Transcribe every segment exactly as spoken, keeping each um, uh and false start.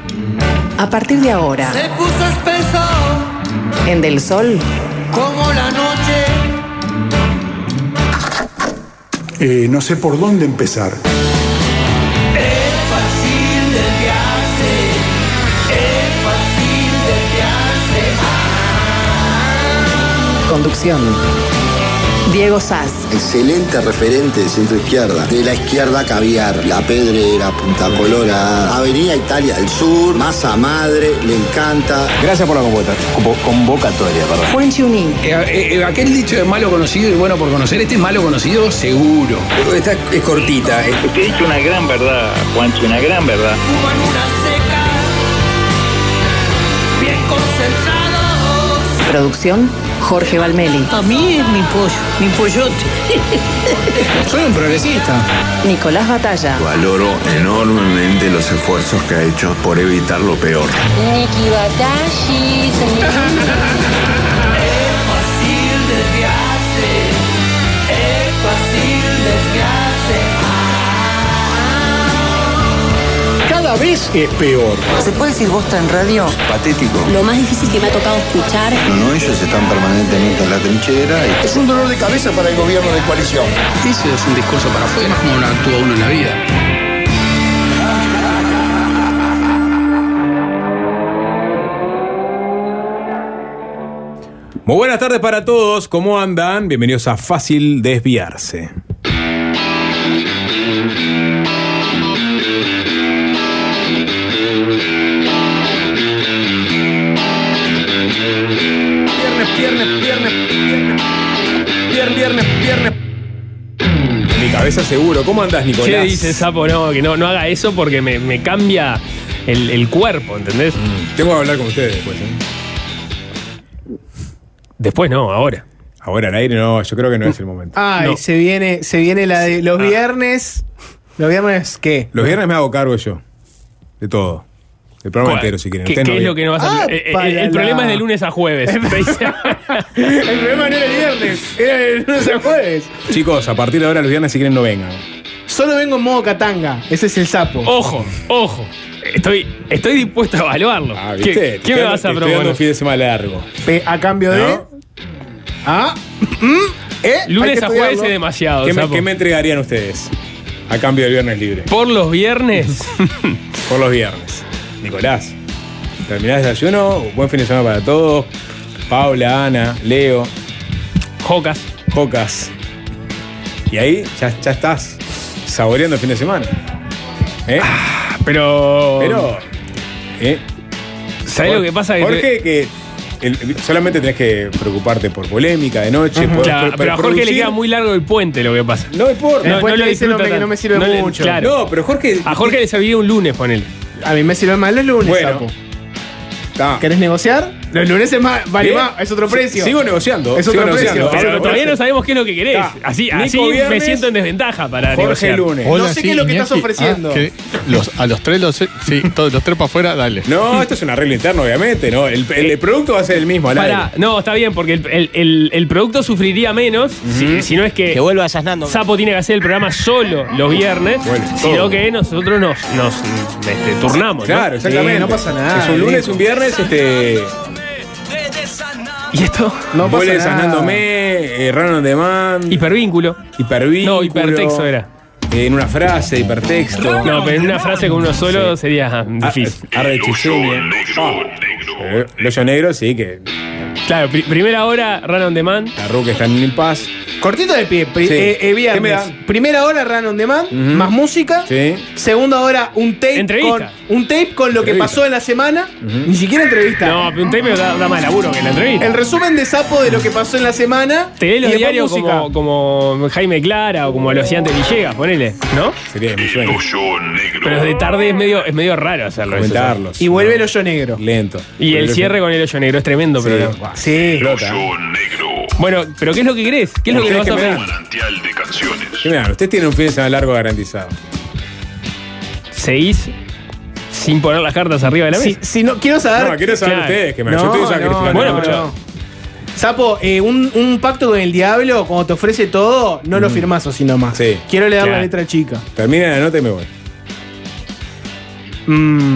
A partir de ahora, se puso espeso en Del Sol, como la noche. Eh, no sé por dónde empezar. Es fácil desviarse, es fácil desviarse. conducción, Diego Sass. Excelente referente de centro izquierda. De la izquierda caviar, La Pedrera, Punta Colorada, Avenida Italia del Sur, Masa Madre, le encanta. Gracias por la convocatoria, convocatoria perdón. Juan Chuní. Eh, eh, aquel dicho de malo conocido y bueno por conocer, este es malo conocido seguro. Esta es cortita. Te he dicho una gran verdad, Juancho, una gran verdad. Fuman una seca, bien concentrados. Producción, Jorge Valmeli. A mí es mi pollo, mi pollote. Soy un progresista. Nicolás Batalla. Valoro enormemente los esfuerzos que ha hecho por evitar lo peor. Niki Batashi, señor. Es fácil desviarse, es fácil desviarse. Cada vez es peor. ¿Se puede decir bosta en radio? Patético. Lo más difícil que me ha tocado escuchar. No, no, ellos están permanentemente en la trinchera. Y... Es un dolor de cabeza para el gobierno de coalición. Ese es un discurso para afuera, como no actúa uno en la vida. Muy buenas tardes para todos, ¿cómo andan? Bienvenidos a Fácil Desviarse. Viernes, viernes, viernes, viernes, viernes, viernes, viernes. Mi cabeza seguro, ¿cómo andás, Nicolás? ¿Qué dice Sapo? No, que no, no haga eso porque me, me cambia el, el cuerpo, ¿entendés? Mm, tengo que hablar con ustedes después, ¿eh? Después no, ahora. Ahora al aire no, yo creo que no es el momento. Ay, No. se viene, se viene la de los Ah. viernes. ¿Los viernes qué? Los viernes me hago cargo yo. De todo. El programa ¿Cuál? entero, si quieren. ¿Qué, Ustedes qué no es vi- lo que no vas a Ah, hacer? El, el- para el la- problema es de lunes a jueves. El problema no era el viernes, era el lunes a jueves. Chicos, a partir de ahora los viernes si quieren no vengan. Solo vengo en modo Katanga, ese es el sapo. Ojo, ojo. Estoy, estoy dispuesto a evaluarlo. Ah, ¿Qué, ¿viste? qué me vas a Estoy dando un proponer? fin de semana largo. Pe- a cambio de. ¿No? Ah, mm, ¿eh? Hay Lunes que a jueves estudiarlo. es demasiado, ¿Qué me, Sapo. qué me entregarían ustedes? A cambio del viernes libre. Por los viernes. Por los viernes. Nicolás, terminás el desayuno. Buen fin de semana para todos. Paula, Ana, Leo, Jocas. Jocas. Y ahí ya, ya estás saboreando el fin de semana. ¿Eh? Pero. Pero. ¿eh? ¿Sabés lo que pasa? Que Jorge, te- que el- solamente tenés que preocuparte por polémica de noche. por- Claro, por- pero a por Jorge le producir. queda muy largo el puente, lo que pasa. No importa. El puente lo dice no me- disfruta que no me sirve tanto. le- mucho. Claro. No, pero Jorge. A Jorge le serviría un lunes, ponele. A mí me sirve más los lunes, Bueno. sapo. Ah. ¿Querés negociar? Los lunes es más, vale Bien. más, es otro precio. Sigo negociando. Es sigo otro precio. negociando. Pero Ahora, todavía Jorge, no sabemos qué es lo que querés. Ah, Así, Nico así me viernes, siento en desventaja para Jorge negociar. lunes. No sé qué es lo que estás ofreciendo. Ah, que los, a los tres, los, sí, todos los tres para afuera, dale. No, esto es un arreglo interno, obviamente, ¿no? El, el- el producto va a ser el mismo al Pará, aire. no, está bien, porque el, el- el- el producto sufriría menos si, si no es que Que vuelva a Yasnando. Sapo tiene que hacer el programa solo los viernes, Bueno, sino todo. que nosotros nos, nos este, turnamos. ¿no? Claro, exactamente. Sí, no pasa nada, Es un lunes, Nico. un viernes, este. ¿Y esto? No pasa Vuelve nada. sanándome, eh, run on demand, Hipervínculo. hipervínculo. No, hipertexto era. eh, en una frase, hipertexto. No, pero en una frase con uno solo sería ah, difícil. Arre de Chichuña. Ah, eh, el hoyo negro, sí, que Claro, pri- primera hora, run on demand. la ruca está en un impasse. Cortito de pie. Pri- Sí. eh, eh, viernes. ¿Qué me da? Primera hora, run on demand, Ujú. más música. Sí. Segunda hora, un tape Entrevista. con un tape con lo que Entrevista. pasó en la semana. Ni siquiera entrevista. No, pero un tape da, da más laburo que la entrevista. El resumen de Sapo de lo que pasó en la semana. Te lee y los después diarios música. como, como Jaime Clara o como lo hacía antes Villegas, ponele, ¿no? Sería mi sueño. Pero de tarde es medio, es medio raro hacerlo. eso. Comentarlos. Y vuelve el hoyo negro. Lento. Y el cierre con el hoyo negro es tremendo, Sí. pero. Buah, Sí. explota. Bueno, pero ¿qué es lo que querés? ¿Qué es lo que le vas a ¿Ustedes qué pedir? me dan? ¿Qué me dan? Ustedes tienen un fin de semana largo garantizado. ¿Seguís sin poner las cartas arriba de la mesa? Si, si no, quiero saber. No, quiero saber Claro. ustedes que me No, yo estoy no, sacrificando. Bueno, no, pero- no. Sapo, eh, un, un pacto con el diablo, cuando te ofrece todo, no lo firmás así nomás. Sí. Quiero leer Claro. la letra chica. Termina la nota y me voy. Mm.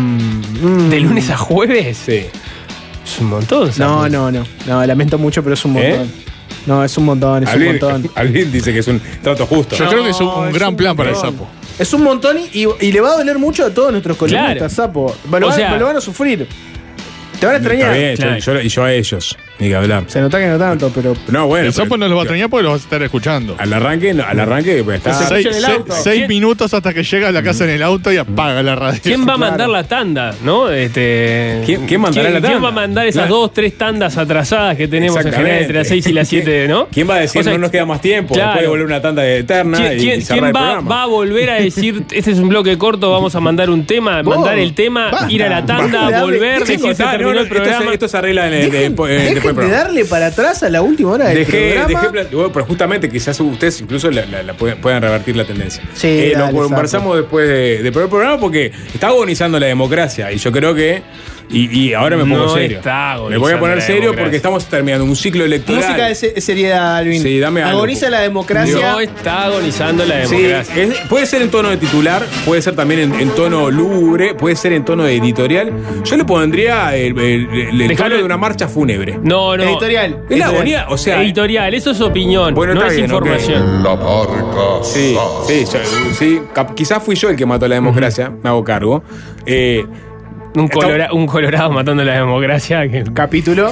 Mm. ¿De lunes a jueves? Sí. Es un montón, ¿sabes? No, no, no. No, lamento mucho, pero es un montón. ¿Eh? No, es un montón, es Alvin, un montón. Alvin dice que es un trato justo. Yo No, creo que es un, un es gran un plan para el montón. sapo. Es un montón y, y le va a doler mucho a todos nuestros columnistas, Claro. sapo. Me lo, O van, sea- me lo van a sufrir. Te van a extrañar. Está bien, yo- Claro. yo- y yo a ellos, ni que hablar. Se nota que no tanto, pero. No, bueno. El sapo pero- no los va a extrañar porque los vas a estar escuchando. Al arranque, no, al arranque, pues está. Se Seis, escucha en el seis- auto. seis ¿Quién- minutos hasta que llega a la casa en el auto y apaga la radio. ¿Quién va a Claro. mandar la tanda? ¿No? Este, ¿Quién- quién mandará ¿quién- la tanda? ¿Quién va a mandar esas Claro. dos, tres tandas atrasadas que tenemos en general Exactamente. entre las seis y las siete, ¿no? ¿Quién va a decir O sea, no nos queda más tiempo? claro. Después de volver una tanda eterna ¿Quién, y, quién- y cerrar quién el va, programa. va a volver a decir, este es un bloque corto, vamos a mandar un tema, Vos, mandar el tema, basta. ir a la tanda, Basta de volver, darle- decir Chicos, se ah, terminó no, no, el programa? Esto se, esto se arregla en el, Dejen, después, dejen después del de programa. darle para atrás a la última hora del Dejé, programa. dejé pla- bueno, pero justamente quizás ustedes incluso la, la- la pueden, puedan revertir la tendencia. Sí, Eh, dale, lo conversamos después de, de el programa porque está agonizando la democracia y yo creo que y, y ahora me pongo No serio. está Me voy a agonizando poner la serio democracia. porque estamos terminando un ciclo electoral. Música de se- seriedad, Alvin. Sí, dame algo. Agoniza la democracia. No está agonizando la Sí, democracia. es- puede ser en tono de titular, puede ser también en, en tono lúgubre, puede ser en tono de editorial. Yo le pondría el, el- el- el Dejalo- tono de una marcha fúnebre. No, no. Editorial. Es la agonía, o sea. Editorial, eso es opinión, Bueno, no está es bien, ok. información. La barca. Sí, sí, yo- sí. Cap- quizás fui yo el que mató la democracia, me hago cargo. Eh, Un, colora- un colorado matando la democracia. Que... Capítulo.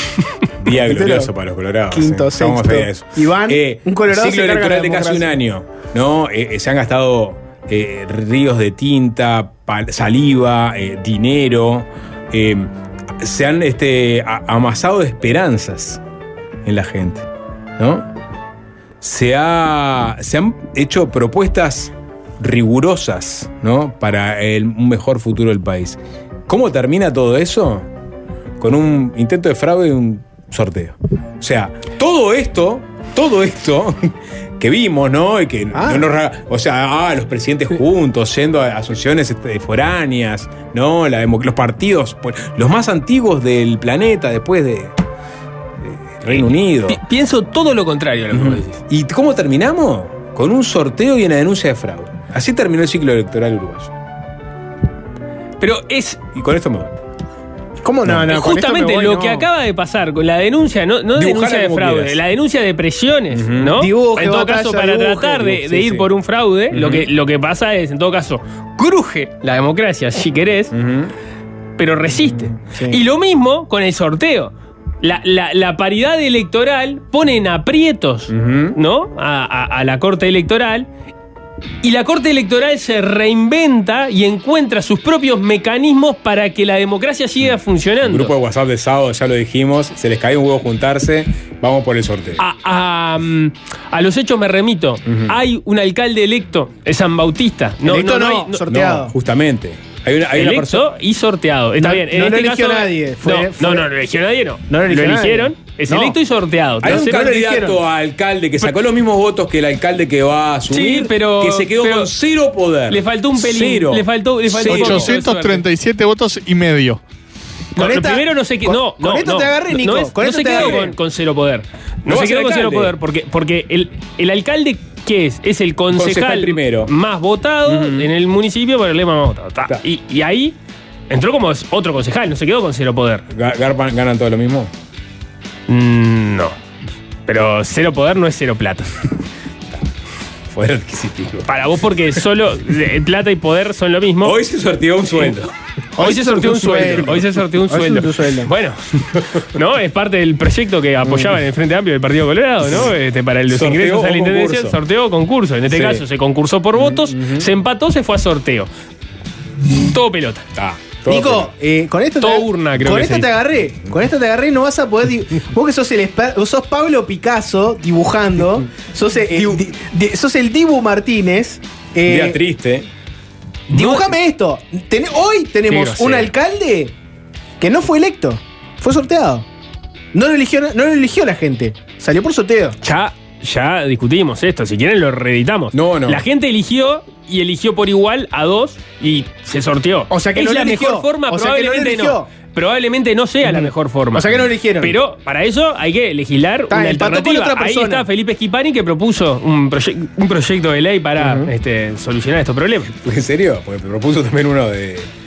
Día glorioso para los colorados. Quinto, sí. Estamos sexto. felices de eso. Iván, un colorado ciclo se carga electoral la de casi un democracia. año, ¿no? Eh, eh, se han gastado eh, ríos de tinta, pal- saliva, eh, dinero. eh, se han este, a- amasado de esperanzas en la gente, ¿no? Se, ha, se han hecho propuestas rigurosas, ¿no? Para el- un mejor futuro del país. ¿Cómo termina todo eso? Con un intento de fraude y un sorteo. O sea, todo esto, todo esto que vimos, ¿no? Y que Ah. no nos ra- o sea, ah, los presidentes juntos, yendo a asociaciones este, foráneas, ¿no? La demo- los partidos, pues, los más antiguos del planeta después de, de Reino Unido. Pi- pienso todo lo contrario a lo que vos decís. ¿Y cómo terminamos? Con un sorteo y una denuncia de fraude. Así terminó el ciclo electoral uruguayo. Pero es Y con esto me voy. ¿Cómo no? no con justamente esto me voy, lo no. que acaba de pasar con la denuncia, no, no Dibujala denuncia de como fraude, quieras. la denuncia de presiones, Ujú. ¿no? Dibuje, en todo batalla, caso, para dibuje, tratar de, dibuje, de sí, ir sí. por un fraude, lo, Ujú. que, lo que pasa es, en todo caso, cruje la democracia, si querés, pero resiste. Sí. Y lo mismo con el sorteo. La, la- la paridad electoral pone en aprietos, Ujú. ¿no? A, a- a la Corte Electoral. Y la Corte Electoral se reinventa y encuentra sus propios mecanismos para que la democracia siga El funcionando. grupo de WhatsApp de sábado, ya lo dijimos, se les cae un huevo juntarse, vamos por el sorteo. A, a, mm, a los hechos me remito. Hay un alcalde electo, es San Bautista. No, Electo no, no, no, hay- no- sorteado. No, justamente. Hay una, hay una electo persona. y sorteado. Está No- bien. En no lo este eligió caso, nadie, fue- no, fue- no, no, lo eligió nadie, no. No lo eligió nadie. eligieron. Es No. electo y sorteado. Hay un Entonces, no lo candidato eligieron. a alcalde que sacó los mismos votos que el alcalde que va a asumir, Sí, pero- que se quedó pero con cero poder. le faltó un pelín. Cero. Le faltó, le faltó un poco de ochocientos treinta y siete votos y medio. No, Con lo esta- primero no sé qué. con- No, con no, esto no. te agarré, No Nico, es- con no esto se te quedó agarré. con, con cero poder. No No, va a se ser quedó con cero alcalde. poder. Porque, porque el, el alcalde, ¿qué es? Es el concejal, Concejal primero. más votado Ujú. en el municipio por el lema más votado. Ta. Ta. Y, y ahí entró como otro concejal, no se quedó con cero poder. Ga- Garpan ganan todo lo mismo. Mm, no. Pero cero poder no es cero plata. Poder adquisitivo. Para vos, porque solo eh, plata y poder son lo mismo. Hoy se sorteó un sueldo. Hoy se sorteó un sueldo. Hoy se sorteó un Hoy se sueldo. sorteó un sueldo. Bueno, no, es parte del proyecto que apoyaba en el Frente Amplio del Partido Colorado, ¿no? Este, para los Sorteo ingresos a o la intendencia, concurso. sorteo o concurso. En este Sí. caso se concursó por votos, se empató, se fue a sorteo. Todo pelota. Ah, todo Nico, pelota. eh, con esto Todo te, urna, creo con que esto se te dice. agarré. Con esto te agarré, no vas a poder. di- Vos que sos el exper- vos sos Pablo Picasso dibujando, sos el, el di- di- sos el Dibu Martínez. eh, Día triste. Dibújame esto. Ten- hoy tenemos grosero. un alcalde que no fue electo, fue sorteado. No lo eligió, no lo eligió la gente. Salió por sorteo. Ya, ya discutimos esto. Si quieren, lo reeditamos. No, no. La gente eligió y eligió por igual a dos y se sorteó. O sea que es no lo la eligió. mejor forma, O sea que no lo probablemente no. eligió. Probablemente no sea la mejor forma. O sea que no lo eligieron. Pero para eso hay que legislar Está, una empató con alternativa. otra Ahí persona. está Felipe Schipani que propuso un, proye- un proyecto de ley para este, solucionar estos problemas. ¿En serio? Porque propuso también uno de,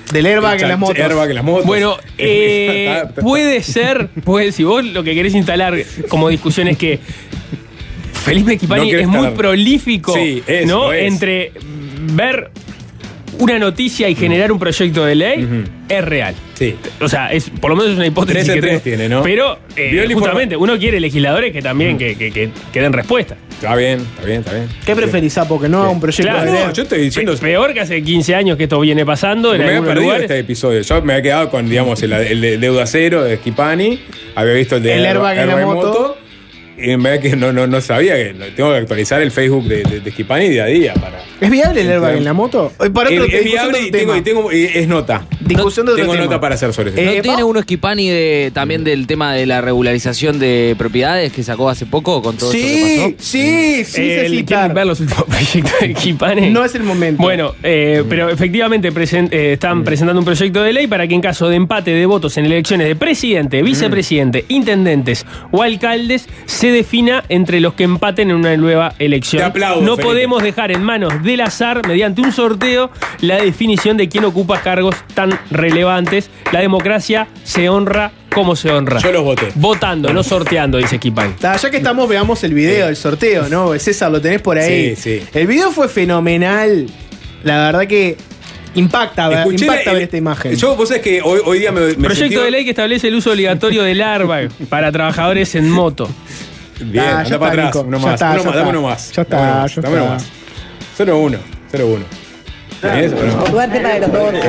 Del airbag en las motos. Airbag en las motos. Bueno, eh, puede ser, pues si vos lo que querés instalar como discusión es que Felipe Schipani No es muy estar- prolífico, Sí, eso ¿no? es. Entre ver una noticia y generar un proyecto de ley, es real. Sí. O sea, es, por lo menos es una hipótesis Tres en que tres tengo. tiene, ¿no? Pero, eh, Vio el justamente, uno quiere legisladores que también que, que, que, que den respuesta. Está bien, está bien, está bien. ¿Qué preferís, Sapo? Que no haga un proyecto Claro, de no, ley. yo estoy diciendo. Pe- peor que hace quince años que esto viene pasando en Me había algunos perdido lugares. este episodio. Yo me había quedado con, digamos, el, el de deuda cero de Schipani. Había visto el de El airbag en la moto. Y en verdad que no, no, no sabía que no- tengo que actualizar el Facebook de, de, de Schipani día a día para. ¿Es viable el airbag en la moto? Eh, Para otro, es, es discusión de viable otro y tengo, tema. y tengo- y es nota. Discusión de otro Tengo tema. nota para hacer sobre eso. ¿No Eh, tiene Pau- uno Schipani de, también del tema de la regularización de propiedades que sacó hace poco con todo esto que Sí, pasó? sí, sí, Eh, se el- citar. ¿Quieren ver los últimos proyectos de Schipani? No es el momento. Bueno, eh, pero efectivamente presen- eh, están presentando un proyecto de ley para que en caso de empate de votos en elecciones de presidente, vicepresidente, intendentes o alcaldes, se defina entre los que empaten en una nueva elección. Te aplaudo, no Felipe. podemos dejar en manos del azar, mediante un sorteo, la definición de quién ocupa cargos tan relevantes. La democracia se honra como se honra. Yo los voté. Votando, no sorteando, dice Schipani. Ta, ya que estamos, veamos el video del sorteo, ¿no? César, lo tenés por ahí. Sí, sí. El video fue fenomenal. La verdad que impacta, ver- Escuché impacta el- ver esta imagen. Yo, vos sabés que hoy, hoy día me, me Proyecto sentí- de ley que establece el uso obligatorio del airbag para trabajadores en moto. Bien, Ah, anda ya para está, atrás. Nico. Uno Ya más. está, uno ya más, está. dame uno más. Ya está, Dame uno más, ya dame uno está. más. cero uno. cero uno. ¿Tenés o no? Suerte para los dos.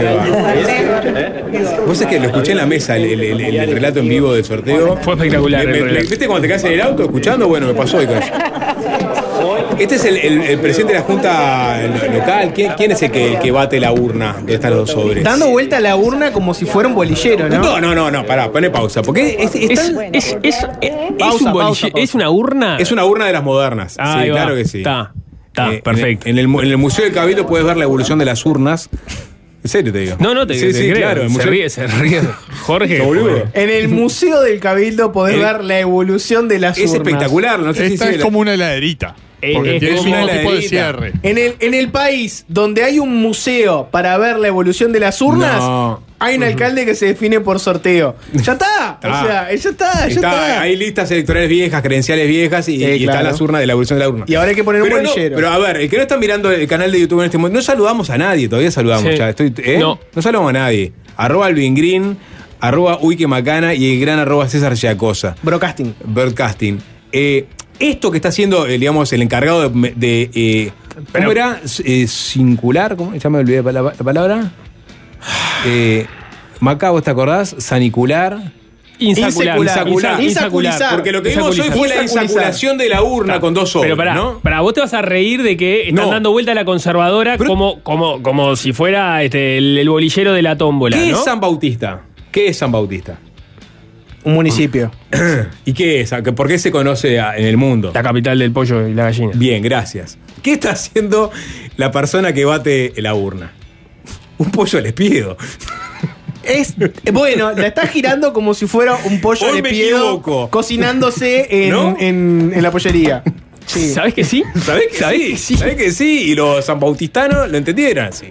Vos sabés que lo escuché en la mesa, el, el- el- el relato en vivo del sorteo. Fue espectacular Me- el me- relato. ¿Viste cuando te quedas en el auto escuchando? Bueno, me pasó hoy con eso. Este es el, el- el presidente de la Junta lo- local. ¿Quién, quién es el que, el que bate la urna donde están los sobres? Dando vuelta a la urna como si fuera un bolillero, ¿no? No, no, no, no, pará, pone pausa. Porque es, es Es, tan- es, es, es, es Pausa, un boliche- pausa, pausa. ¿Es una urna? es una urna de las modernas. Ahí sí, va. claro que sí. Está, está, Eh, perfecto. En el, en el- en el Museo del Cabildo puedes ver la evolución de las urnas. En serio te digo. No, no, te, sí, te sí, creo. claro. el se museo- ríe, se ríe. Jorge. Boludo. En el Museo del Cabildo podés El- ver la evolución de las Es urnas. espectacular. No sé si Esta sí, es la- como una heladerita. Eh, Porque es tiene como un una tipo de heladerita. cierre. En el, en el país donde hay un museo para ver la evolución de las urnas, No. hay un alcalde que se define por sorteo. ¡Ya está! Ah. O sea, ya está, ya Está- está. Hay listas electorales viejas, credenciales viejas y, Sí, y están claro. las urnas de la evolución de la urna. Y ahora hay que poner un pero, no, bolillero. pero a ver, el que no está mirando el canal de YouTube en este momento, no saludamos a nadie, todavía saludamos. Sí. Ya, estoy, ¿eh? No. no saludamos a nadie. Arroba Alvin Green, arroba Uy que Macana y el gran arroba César Giacosa. Broadcasting. Broadcasting. Eh, esto que está haciendo, eh, digamos, el encargado de. de, eh, ¿Cómo Pero- era? Eh, singular, ¿cómo? Ya me olvidé la, la palabra. Eh, Macabo, ¿te acordás? Sanicular. Insacular. Insacular. Insacular. Porque lo que vimos hoy fue la insaculación de la urna con dos sobres, Pero pará, ¿no? pará, vos te vas a reír de que están No. dando vuelta a la conservadora como, como, como si fuera este, el, el bolillero de la tómbola, ¿Qué ¿no? es San Bautista? ¿Qué es San Bautista? Un municipio. ¿Y qué es? ¿Por qué se conoce a- en el mundo? La capital del pollo y la gallina. Bien, gracias. ¿Qué está haciendo la persona que bate la urna? Un pollo les pido. Es, bueno, la está girando como si fuera un pollo Hoy de me pie equivoco. cocinándose en, ¿No? en, en la pollería. Sí. ¿Sabés que sí? ¿Sabés que, ¿Sabés sí? que sí? ¿Sabés que sí? Y los sanbautistanos lo entendieron así.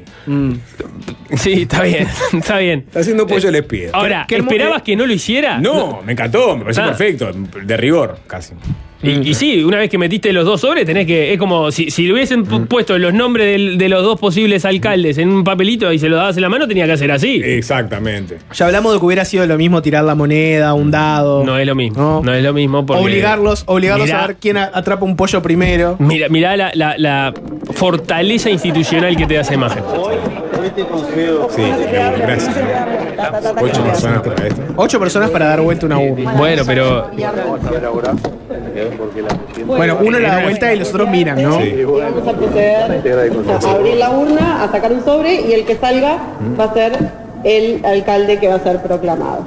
Sí, está bien, está bien. Está haciendo pollo les pido. Ahora, ¿Qué- qué hermo- ¿esperabas que no lo hiciera? No, me encantó, me pareció Ah. perfecto. De rigor, casi. Y, y sí, una vez que metiste los dos sobres, tenés que. Es como si, si le hubiesen pu- puesto los nombres del- de los dos posibles alcaldes en un papelito y se los dabas en la mano, tenía que hacer así. Exactamente. Ya hablamos de que hubiera sido lo mismo tirar la moneda, un dado. No es lo mismo. No. No, es lo mismo. Porque Obligarlos, obligarlos Mirá- a ver quién a- atrapa un pollo primero. Mira, mirá la, la- la fortaleza institucional que te da esa imagen. Sí, seguro, gracias. Ocho personas para esto. Ocho personas para dar vuelta una urna. Bueno, pero. Bueno, uno la da vuelta y los otros miran, ¿no? Sí. Vamos a proceder a abrir la urna, a sacar un sobre y el que salga va a ser el alcalde que va a ser proclamado.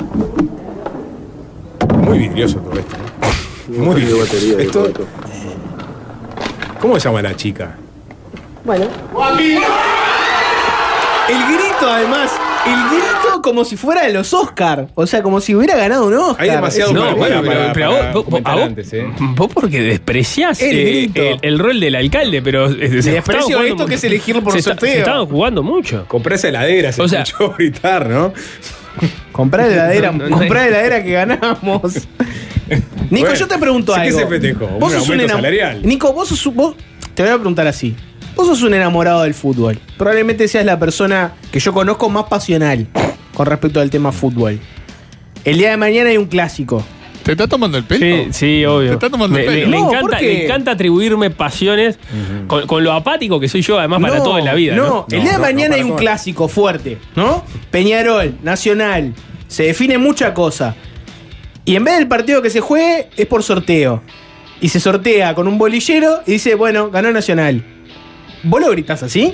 Muy vidrioso todo esto. ¿no? Muy vidrioso. Esto, ¿cómo se llama la chica? Bueno, El grito, además, El grito como si fuera de los Oscar. O sea, como si hubiera ganado un Oscar. Hay demasiado No, para- bueno, para- pero, pero para a vos, vos- a vos- antes, ¿eh? vos porque despreciás El eh, grito. el, el rol del alcalde, pero eh, se desprecio estaban jugando esto mucho. que es elegirlo por se está- sorteo. Se estaban jugando mucho. Compré esa heladera, se O sea- escuchó gritar, ¿no? Comprar la heladera, No, no, no comprar la heladera que ganamos. Nico, Bueno, yo te pregunto ¿sí algo. qué se festejó? ¿Un Vos sos un aumento enam- salarial? Nico, vos sos un- vos te voy a preguntar así. Vos sos un enamorado del fútbol. Probablemente seas la persona que yo conozco más pasional con respecto al tema fútbol. El día de mañana hay un clásico. ¿Te está tomando el pelo? Sí, sí, obvio. ¿Te está tomando Me- el le, pelo? le No, encanta, ¿por qué? le encanta atribuirme pasiones con, con lo apático que soy yo, además, para No, todo en la vida. No, No, el día de no, mañana no, hay para un todo. clásico fuerte, ¿no? Peñarol, Nacional. Se define mucha cosa. Y en vez del partido que se juegue, es por sorteo. Y se sortea con un bolillero y dice, bueno, ganó Nacional. ¿Vos lo gritás así?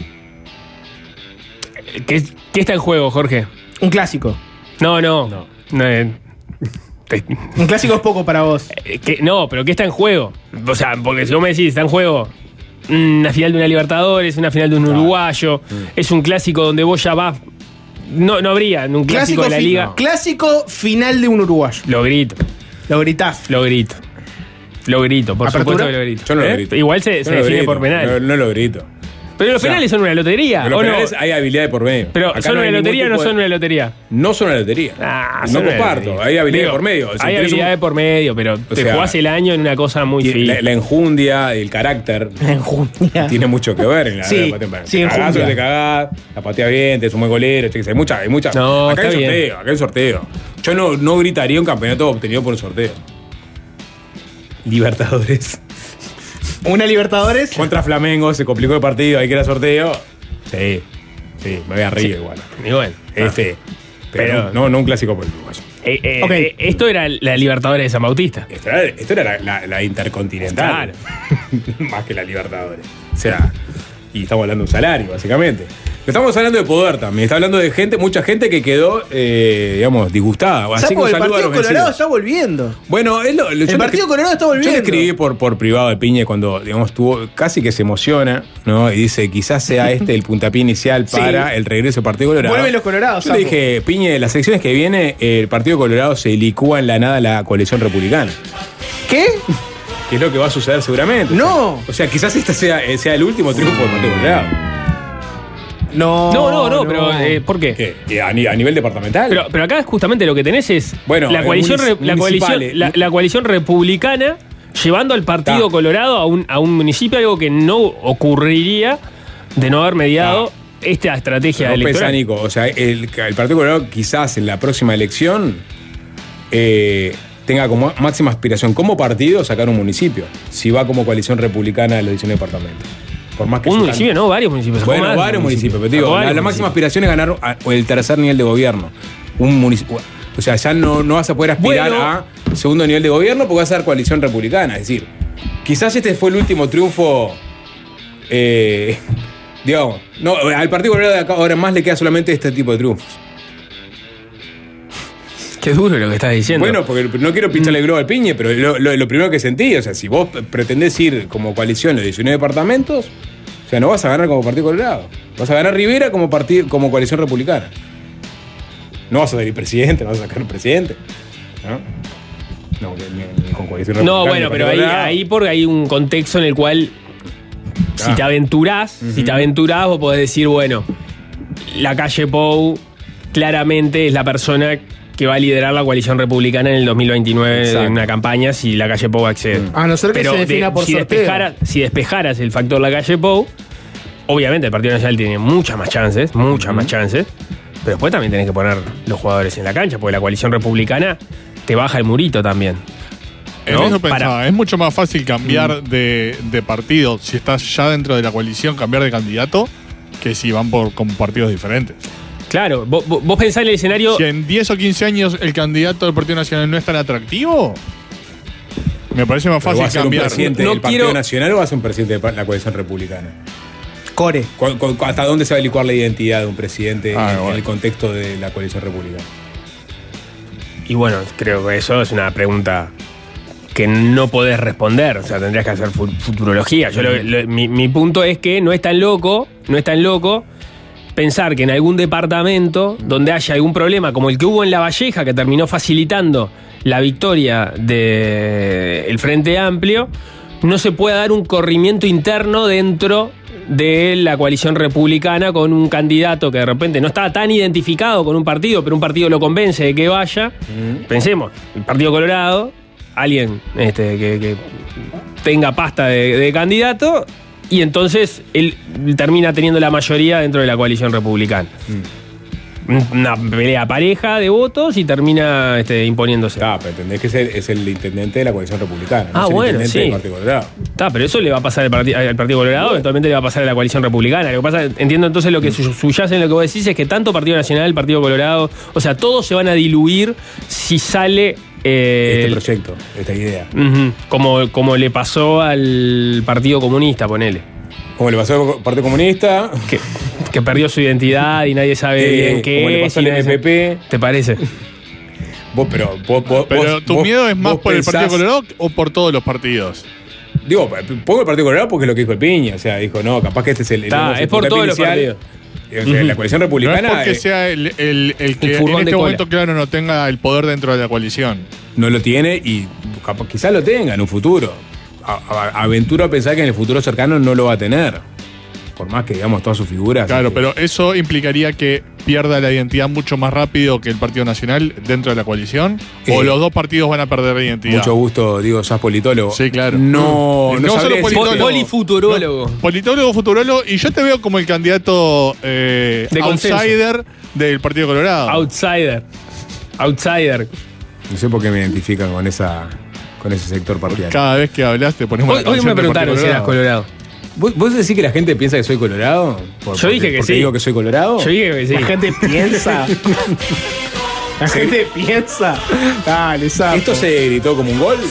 ¿Qué, qué está en juego, Jorge? Un clásico. No, no. no. eh, te- Un clásico es poco para vos. eh, que- no, pero ¿qué está en juego? O sea, porque si vos me decís, está en juego una final de una Libertadores, una final de un uruguayo, es un clásico donde vos ya vas. No, no habría en un clásico, de la fi- liga. Clásico final de un uruguayo. Lo grito, Lo gritás. lo grito. Lo grito, por ¿Apertura? supuesto que lo grito. Yo no lo ¿Eh? grito. Igual se, Yo se no lo define grito, por penal. No, no lo grito. Pero los O sea, penales son una lotería. En los ¿o no? penales hay habilidad de por medio. Pero Acá ¿son no una hay ningún lotería o no tipo de- son una lotería? No son una lotería. Ah, no son una comparto. lotería. Hay habilidad Digo, de por medio. Si hay tenés habilidad un- de por medio, pero te sea, jugás el año en una cosa muy y fina. la, la enjundia, el carácter, La enjundia. tiene mucho que ver en la Sí, en la patea en penal. sí, Te cagás o enjundia. no te cagás, la patea bien, te es un buen golero, che, que sé, hay mucha, hay mucha. No, acá hay está bien. sorteo, acá hay sorteo. Yo no, no gritaría un campeonato obtenido por un sorteo. Libertadores. Una Libertadores. Contra Flamengo, se complicó el partido, hay que ir a sorteo. Sí, sí, me voy a reír Sí. igual. Y bueno, Este, pero, Pero- no, no un clásico por el uruguayo. eh, eh, Ok. eh, esto era la Libertadores de San Bautista. Esto era, esto era la, la- la intercontinental. Más que la Libertadores. O sea, y estamos hablando de un salario, básicamente. Pero estamos hablando de poder también. Está hablando de gente, mucha gente que quedó, eh, digamos, disgustada. Así que Sapo, un el saludo a Partido los Colorado vencidos. está volviendo. Bueno, es lo, lo- yo El le Partido escri- Colorado está Yo volviendo. le escribí por, por privado al Piñe cuando, digamos, tuvo, casi que se emociona, ¿no? Y dice, quizás sea este el puntapié inicial Sí. para el regreso del Partido Colorado. Vuelven los Colorados, Yo le Sapo. dije, Piñe, las elecciones que viene, el Partido Colorado se licúa en la nada a la coalición republicana. ¿Qué? Que es lo que va a suceder seguramente. No. O sea, quizás este sea, eh, sea el último triunfo del Partido Colorado. No. No, no, no, pero eh, ¿por qué? ¿Qué? ¿Que a, ni- a nivel departamental? Pero, pero acá justamente lo que tenés es Bueno, la, eh, coalición, munis- re- la, coalición, municipales. la, la coalición republicana llevando al Partido Ta. Colorado a un, a un municipio, algo que no ocurriría de no haber mediado esta estrategia Pero vos pensá, electoral. Nico, o sea, el, el Partido Colorado quizás en la próxima elección eh, tenga como máxima aspiración como partido sacar un municipio, si va como coalición republicana a los diecinueve departamentos. Por más que Un su municipio, can- no, varios municipios. sacó Bueno, más varios municipios, pero te digo, Sacó la, varios la máxima municipios. aspiración es ganar a- el tercer nivel de gobierno. Un municipio. O sea, ya no, no vas a poder aspirar Bueno. a segundo nivel de gobierno porque vas a ser coalición republicana. Es decir, quizás este fue el último triunfo. Eh, digamos, no, al Partido Colorado de acá ahora más le queda solamente este tipo de triunfos. Qué duro lo que estás diciendo. Bueno, porque no quiero pincharle el globo al Piñe, pero lo, lo- lo primero que sentí, o sea, si vos pretendés ir como coalición los diecinueve departamentos, o sea, no vas a ganar como Partido Colorado. Vas a ganar Rivera como, partido, como coalición republicana. No vas a salir presidente, no vas a sacar un presidente. ¿No? No, ni, ni con coalición republicana. No, ni bueno, pero Partido ahí, Colorado. ahí porque hay un contexto en el cual si Ah. te aventurás, si te aventurás, vos podés decir, bueno, la calle Pou claramente es la persona que va a liderar la coalición republicana en el dos mil veintinueve Exacto. en una campaña si la calle Pou accede. A no ser que Pero se defina de- por si sorteo. Despejaras, si despejaras el factor la calle Pou, obviamente el Partido Nacional tiene muchas más chances, muchas más chances, pero después también tenés que poner los jugadores en la cancha, porque la coalición republicana te baja el murito también. En ¿no? eso pensaba, Para- es mucho más fácil cambiar de, de partido si estás ya dentro de la coalición, cambiar de candidato, que si van por como partidos diferentes. Claro, vos, vos- vos pensás en el escenario. Si en diez o quince años el candidato del Partido Nacional no es tan atractivo, me parece más Pero fácil ¿va a ser un cambiar. presidente No del Partido quiero- Nacional o va a ser un presidente de la coalición republicana? Core. ¿Cu- cu- ¿Hasta dónde se va a licuar la identidad de un presidente Ah, en, bueno. en el contexto de la coalición republicana? Y bueno, creo que eso es una pregunta que no podés responder. O sea, tendrías que hacer fu- futurología. Yo lo- lo- mi, mi punto es que no es tan loco, no es tan loco pensar que en algún departamento donde haya algún problema, como el que hubo en La Valleja, que terminó facilitando la victoria del Frente Amplio, no se pueda dar un corrimiento interno dentro de la coalición republicana con un candidato que de repente no estaba tan identificado con un partido, pero un partido lo convence de que vaya. Mm. Pensemos, el Partido Colorado, alguien este, que, que tenga pasta de, de candidato, y entonces él termina teniendo la mayoría dentro de la coalición republicana. Mm. Una pelea pareja de votos y termina este, imponiéndose. Ah, pero entendés que es el, es el intendente de la coalición republicana. Ah, no es bueno, el intendente sí. del Partido Colorado. Está, pero eso le va a pasar al, parti- al Partido Colorado, eventualmente le va a pasar a la coalición republicana. Lo que pasa, entiendo entonces lo que su- subyace en lo que vos decís es que tanto Partido Nacional, Partido Colorado, o sea, todos se van a diluir si sale eh, este proyecto, esta idea. Uh-huh, como, como le pasó al Partido Comunista, ponele. Como le pasó al Partido Comunista, que, que perdió su identidad y nadie sabe eh, bien qué como es. le pasó al M P P. ¿Te parece? Vos, pero vos, vos, pero vos, tu vos, miedo es más por pensás, el Partido Colorado o por todos los partidos. Digo, pongo el Partido Colorado porque es lo que dijo el Piña. O sea, dijo, no, capaz que este es el. el Ta, es por todos los partidos. O sea, la coalición republicana. No es porque eh, sea el, el, el que el en este de momento, cola. claro, no tenga el poder dentro de la coalición. No lo tiene y capaz, quizás lo tenga en un futuro. A, a, aventuro a pensar que en el futuro cercano no lo va a tener. Por más que digamos todas sus figuras. Claro, que, pero eso implicaría que pierda la identidad mucho más rápido que el Partido Nacional dentro de la coalición. Eh, ¿O los dos partidos van a perder la identidad? Mucho gusto, digo, sos politólogo. Sí, claro. No, no, no, no solo sabría decir- politólogo. Polifuturólogo. No, politólogo, futurólogo. Y yo te veo como el candidato eh, De consenso. outsider del Partido Colorado. Outsider. Outsider. No sé por qué me identifican con esa con ese sector partidario. Cada vez que hablas te ponemos Hoy, la hoy canción me del preguntaron Partido si eras Colorado. ¿Vos, ¿Vos decís que la gente piensa que soy colorado? Por- Yo dije porque- que porque sí. digo que soy colorado. Yo dije que sí. La gente piensa. La Sí. gente piensa. Dale, sapo. ¿Esto se gritó como un gol?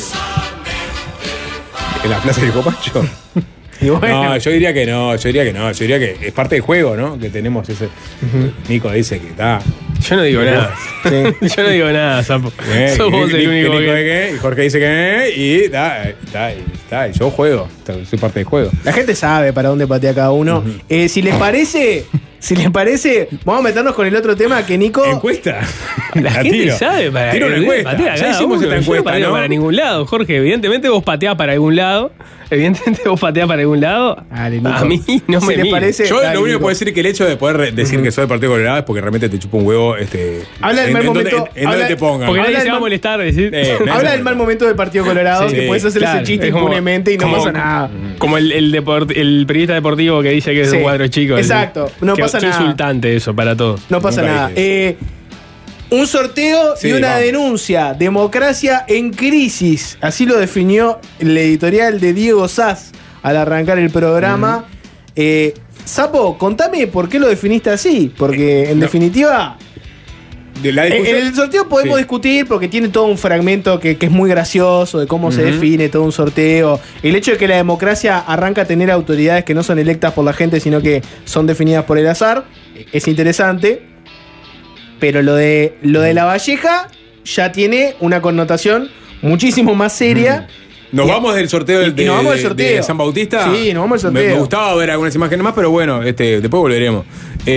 ¿En la plaza del Copacho? Y bueno. No, yo diría que no, yo diría que no, yo diría que es parte del juego, ¿no? Que tenemos ese. Nico dice que está. Yo no digo nada. Yo no digo nada, Sapo. Eh, Sos vos que- el que único Nico que... dice que, y Jorge dice que y está, está, y está, y yo juego, soy parte del juego. La gente sabe para dónde patea cada uno. Eh, si les parece, si les parece, vamos a meternos con el otro tema que Nico. ¿Encuesta? La gente tiro. sabe para Tiro una que encuesta. patea Ya cada hicimos uno. esta Yo encuesta, no pateo ¿no? para ningún lado, Jorge. Evidentemente vos pateás para algún lado. Evidentemente vos pateás para algún lado. Dale, Nico. A mí no Si me les mires. parece- Yo Dale, lo único que Nico. puedo decir es que el hecho de poder re- decir que soy del Partido Colorado es porque realmente te chupa un huevo. Este, Habla del en, mal en momento- donde, en, en habla- donde te pongan. Porque Habla nadie del se va a mal- molestar. Decir, Eh, nadie Habla se- del mal momento del Partido Colorado, Sí, que puedes hacer claro, ese chiste es como- impunemente y no como- pasa nada. Como el, el, deport- el periodista deportivo que dice que es Sí, un cuadro chico. exacto, no Qué- pasa qué nada. insultante eso para todos. No pasa Nunca nada. dije Eh, un sorteo Sí, y una vamos. denuncia. Democracia en crisis. Así lo definió el editorial de Diego Sass al arrancar el programa. Eh, Sapo, contame por qué lo definiste así. Porque en no. definitiva. De la En discusión- el sorteo podemos Sí. discutir porque tiene todo un fragmento que, que es muy gracioso de cómo se Ujú. define todo un sorteo. El hecho de que la democracia arranca a tener autoridades que no son electas por la gente, sino que son definidas por el azar, es interesante. Pero lo de, lo de La Valleja ya tiene una connotación muchísimo más seria. Nos Y- vamos del sorteo y- del y de, nos vamos del de- sorteo. de San Bautista. Sí, nos vamos al sorteo. Me, me gustaba ver algunas imágenes más, pero bueno, este, después volveremos.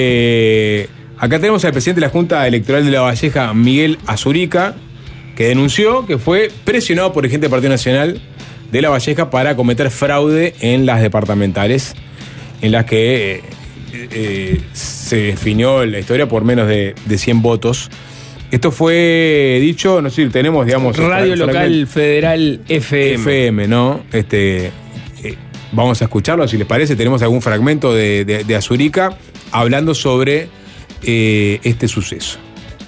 Eh, acá tenemos al presidente de la Junta Electoral de La Valleja, Miguel Azurica, que denunció que fue presionado por el gente del Partido Nacional de La Valleja para cometer fraude en las departamentales, en las que eh, eh, se definió la historia por menos de, de cien votos. Esto fue dicho, no sé si tenemos, digamos... Radio fra- Local fragmento. Federal F M. F M, ¿no? Este, eh, vamos a escucharlo, si les parece. Tenemos algún fragmento de, de, de Azurica hablando sobre eh, este suceso.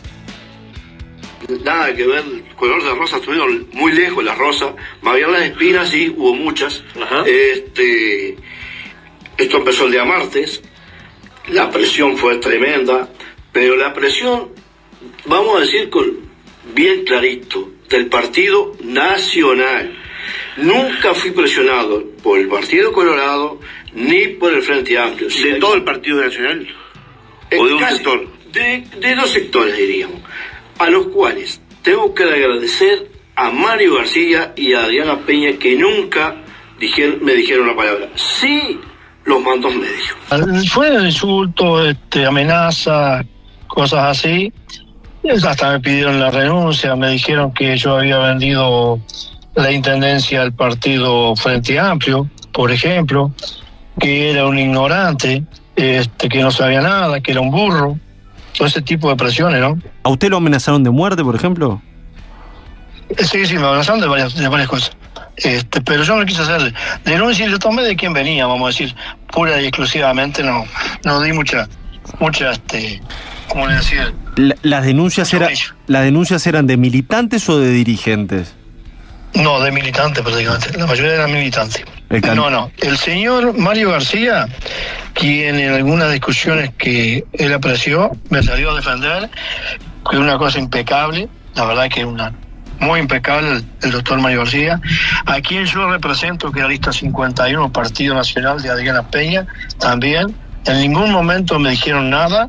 Nada que ver, el color de las rosas estuvieron muy lejos las rosas, más bien las espinas sí, hubo muchas. Este, esto empezó el día martes, la presión fue tremenda, pero la presión, vamos a decir con bien clarito, del Partido Nacional. Nunca fui presionado por el Partido Colorado ni por el Frente Amplio. ¿De todo el Partido Nacional? ¿O de un Casi- sector? De, de dos sectores, diríamos, a los cuales tengo que agradecer a Mario García y a Diana Peña que nunca dijeron, me dijeron la palabra. Sí, los mandos medios. Fue insulto, este, amenaza, cosas así. Hasta me pidieron la renuncia, me dijeron que yo había vendido la intendencia al partido Frente Amplio, por ejemplo, que era un ignorante, este, que no sabía nada, que era un burro, todo ese tipo de presiones, ¿no? ¿A usted lo amenazaron de muerte, por ejemplo? Sí, sí, me amenazaron de varias, de varias cosas. Este, pero yo no quise hacer denuncia y le tomé de quién venía, vamos a decir, pura y exclusivamente, no, no di mucha, mucha, este, ¿cómo le decía? La, las denuncias eran, ¿las denuncias eran de militantes o de dirigentes? No, de militantes prácticamente, la mayoría eran militantes. Can... No, no, el señor Mario García, quien en algunas discusiones que él apreció, me salió a defender, que es una cosa impecable, la verdad que es una muy impecable el, el doctor Mario García, a quien yo represento, que es la lista cincuenta y uno, Partido Nacional de Adriana Peña, también, en ningún momento me dijeron nada.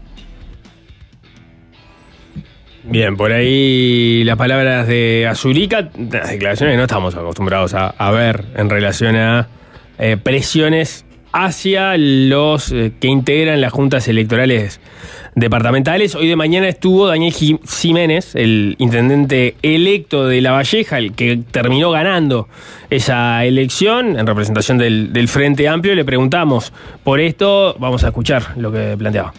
Bien, por ahí las palabras de Azurica, las declaraciones que no estamos acostumbrados a, a ver en relación a eh, presiones hacia los eh, que integran las juntas electorales departamentales. Hoy de mañana estuvo Daniel Jiménez, el intendente electo de La Valleja, el que terminó ganando esa elección en representación del, del Frente Amplio. Le preguntamos por esto, vamos a escuchar lo que planteaba.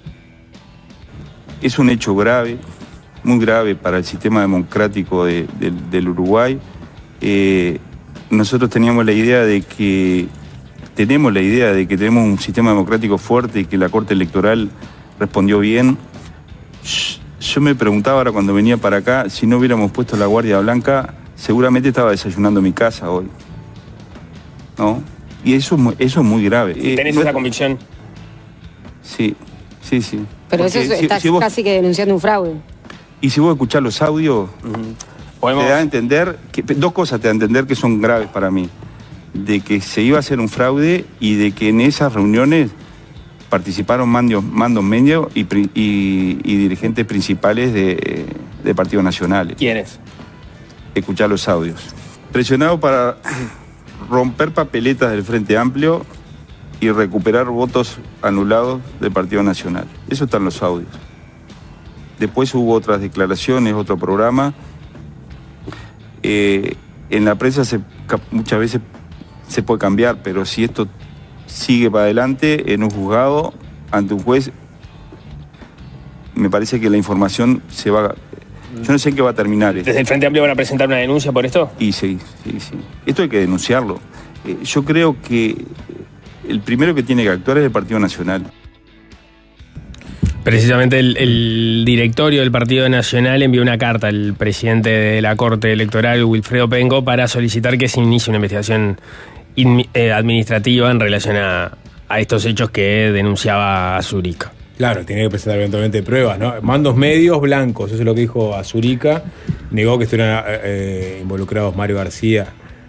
Es un hecho grave, muy grave para el sistema democrático de, de, del Uruguay. Eh, nosotros teníamos la idea de que, tenemos la idea de que tenemos un sistema democrático fuerte y que la Corte Electoral respondió bien. Yo me preguntaba ahora cuando venía para acá, si no hubiéramos puesto la Guardia Blanca, seguramente estaba desayunando en mi casa hoy. ¿No? Y eso, eso es muy grave. ¿Tenés eh, esa convicción? Sí, sí, sí. Pero Porque eso es, si, estás si vos, casi que denunciando un fraude. Y si vos escuchás los audios, uh-huh. te da a entender, que, dos cosas te da a entender que son graves para mí. De que se iba a hacer un fraude y de que en esas reuniones participaron mandos, mandos medios y, y, y dirigentes principales de, de partidos nacionales. ¿Quiénes? Escuchar los audios. Presionado para romper papeletas del Frente Amplio y recuperar votos anulados del Partido Nacional. Eso están los audios. Después hubo otras declaraciones, otro programa. Eh, en la prensa se, muchas veces se puede cambiar, pero si esto sigue para adelante en un juzgado, ante un juez, me parece que la información se va... Yo no sé en qué va a terminar esto. ¿Desde el Frente Amplio van a presentar una denuncia por esto? Y sí, sí, sí. Esto hay que denunciarlo. Eh, yo creo que el primero que tiene que actuar es el Partido Nacional. Precisamente el, el directorio del Partido Nacional envió una carta al presidente de la Corte Electoral, Wilfredo Penco, para solicitar que se inicie una investigación in, eh, administrativa en relación a, a estos hechos que denunciaba Azurica. Claro, tiene que presentar eventualmente pruebas, ¿no? Mandos medios blancos, eso es lo que dijo Azurica. Negó que estuvieran eh, involucrados Mario García,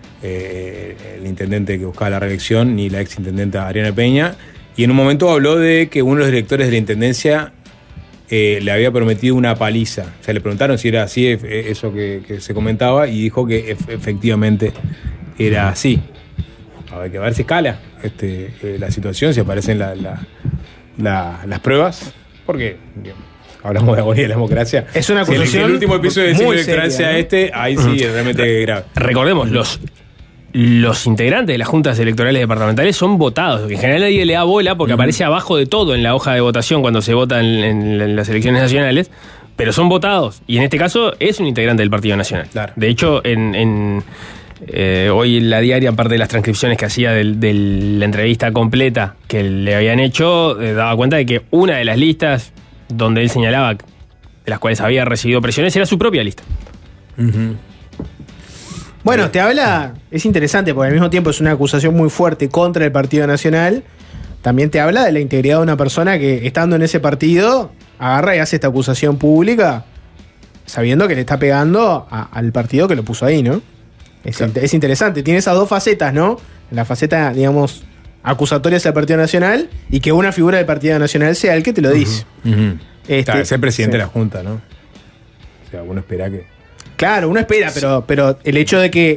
eh, el intendente que buscaba la reelección, ni la exintendenta Adriana Peña. Y en un momento habló de que uno de los directores de la intendencia eh, le había prometido una paliza. O sea, le preguntaron si era así eso que, que se comentaba y dijo que ef- efectivamente era así. A ver, que a ver si escala este, eh, la situación, si aparecen la, la, la, las pruebas. Porque digamos, hablamos de agonía de la democracia. Es una acusación. Si el, el último episodio de siglo electoral sea ¿no? este, ahí sí es realmente grave. Recordemos, los... Los integrantes de las juntas electorales departamentales son votados, que en general nadie le da bola porque uh-huh. aparece abajo de todo en la hoja de votación cuando se vota en, en, en las elecciones nacionales, pero son votados. Y en este caso es un integrante del Partido Nacional. Claro. De hecho, en, en eh, hoy en la diaria, aparte de las transcripciones que hacía de, de la entrevista completa que le habían hecho, eh, daba cuenta de que una de las listas donde él señalaba de las cuales había recibido presiones era su propia lista. Uh-huh. Bueno, te habla, es interesante porque al mismo tiempo es una acusación muy fuerte contra el Partido Nacional. También te habla de la integridad de una persona que, estando en ese partido, agarra y hace esta acusación pública sabiendo que le está pegando a, al partido que lo puso ahí, ¿no? Es, claro. es interesante. Tiene esas dos facetas, ¿no? La faceta, digamos, acusatoria hacia el Partido Nacional y que una figura del Partido Nacional sea el que te lo dice. Uh-huh. Uh-huh. Este, claro, ser presidente sí. de la Junta, ¿no? O sea, uno espera que... Claro, uno espera, pero, pero el hecho de que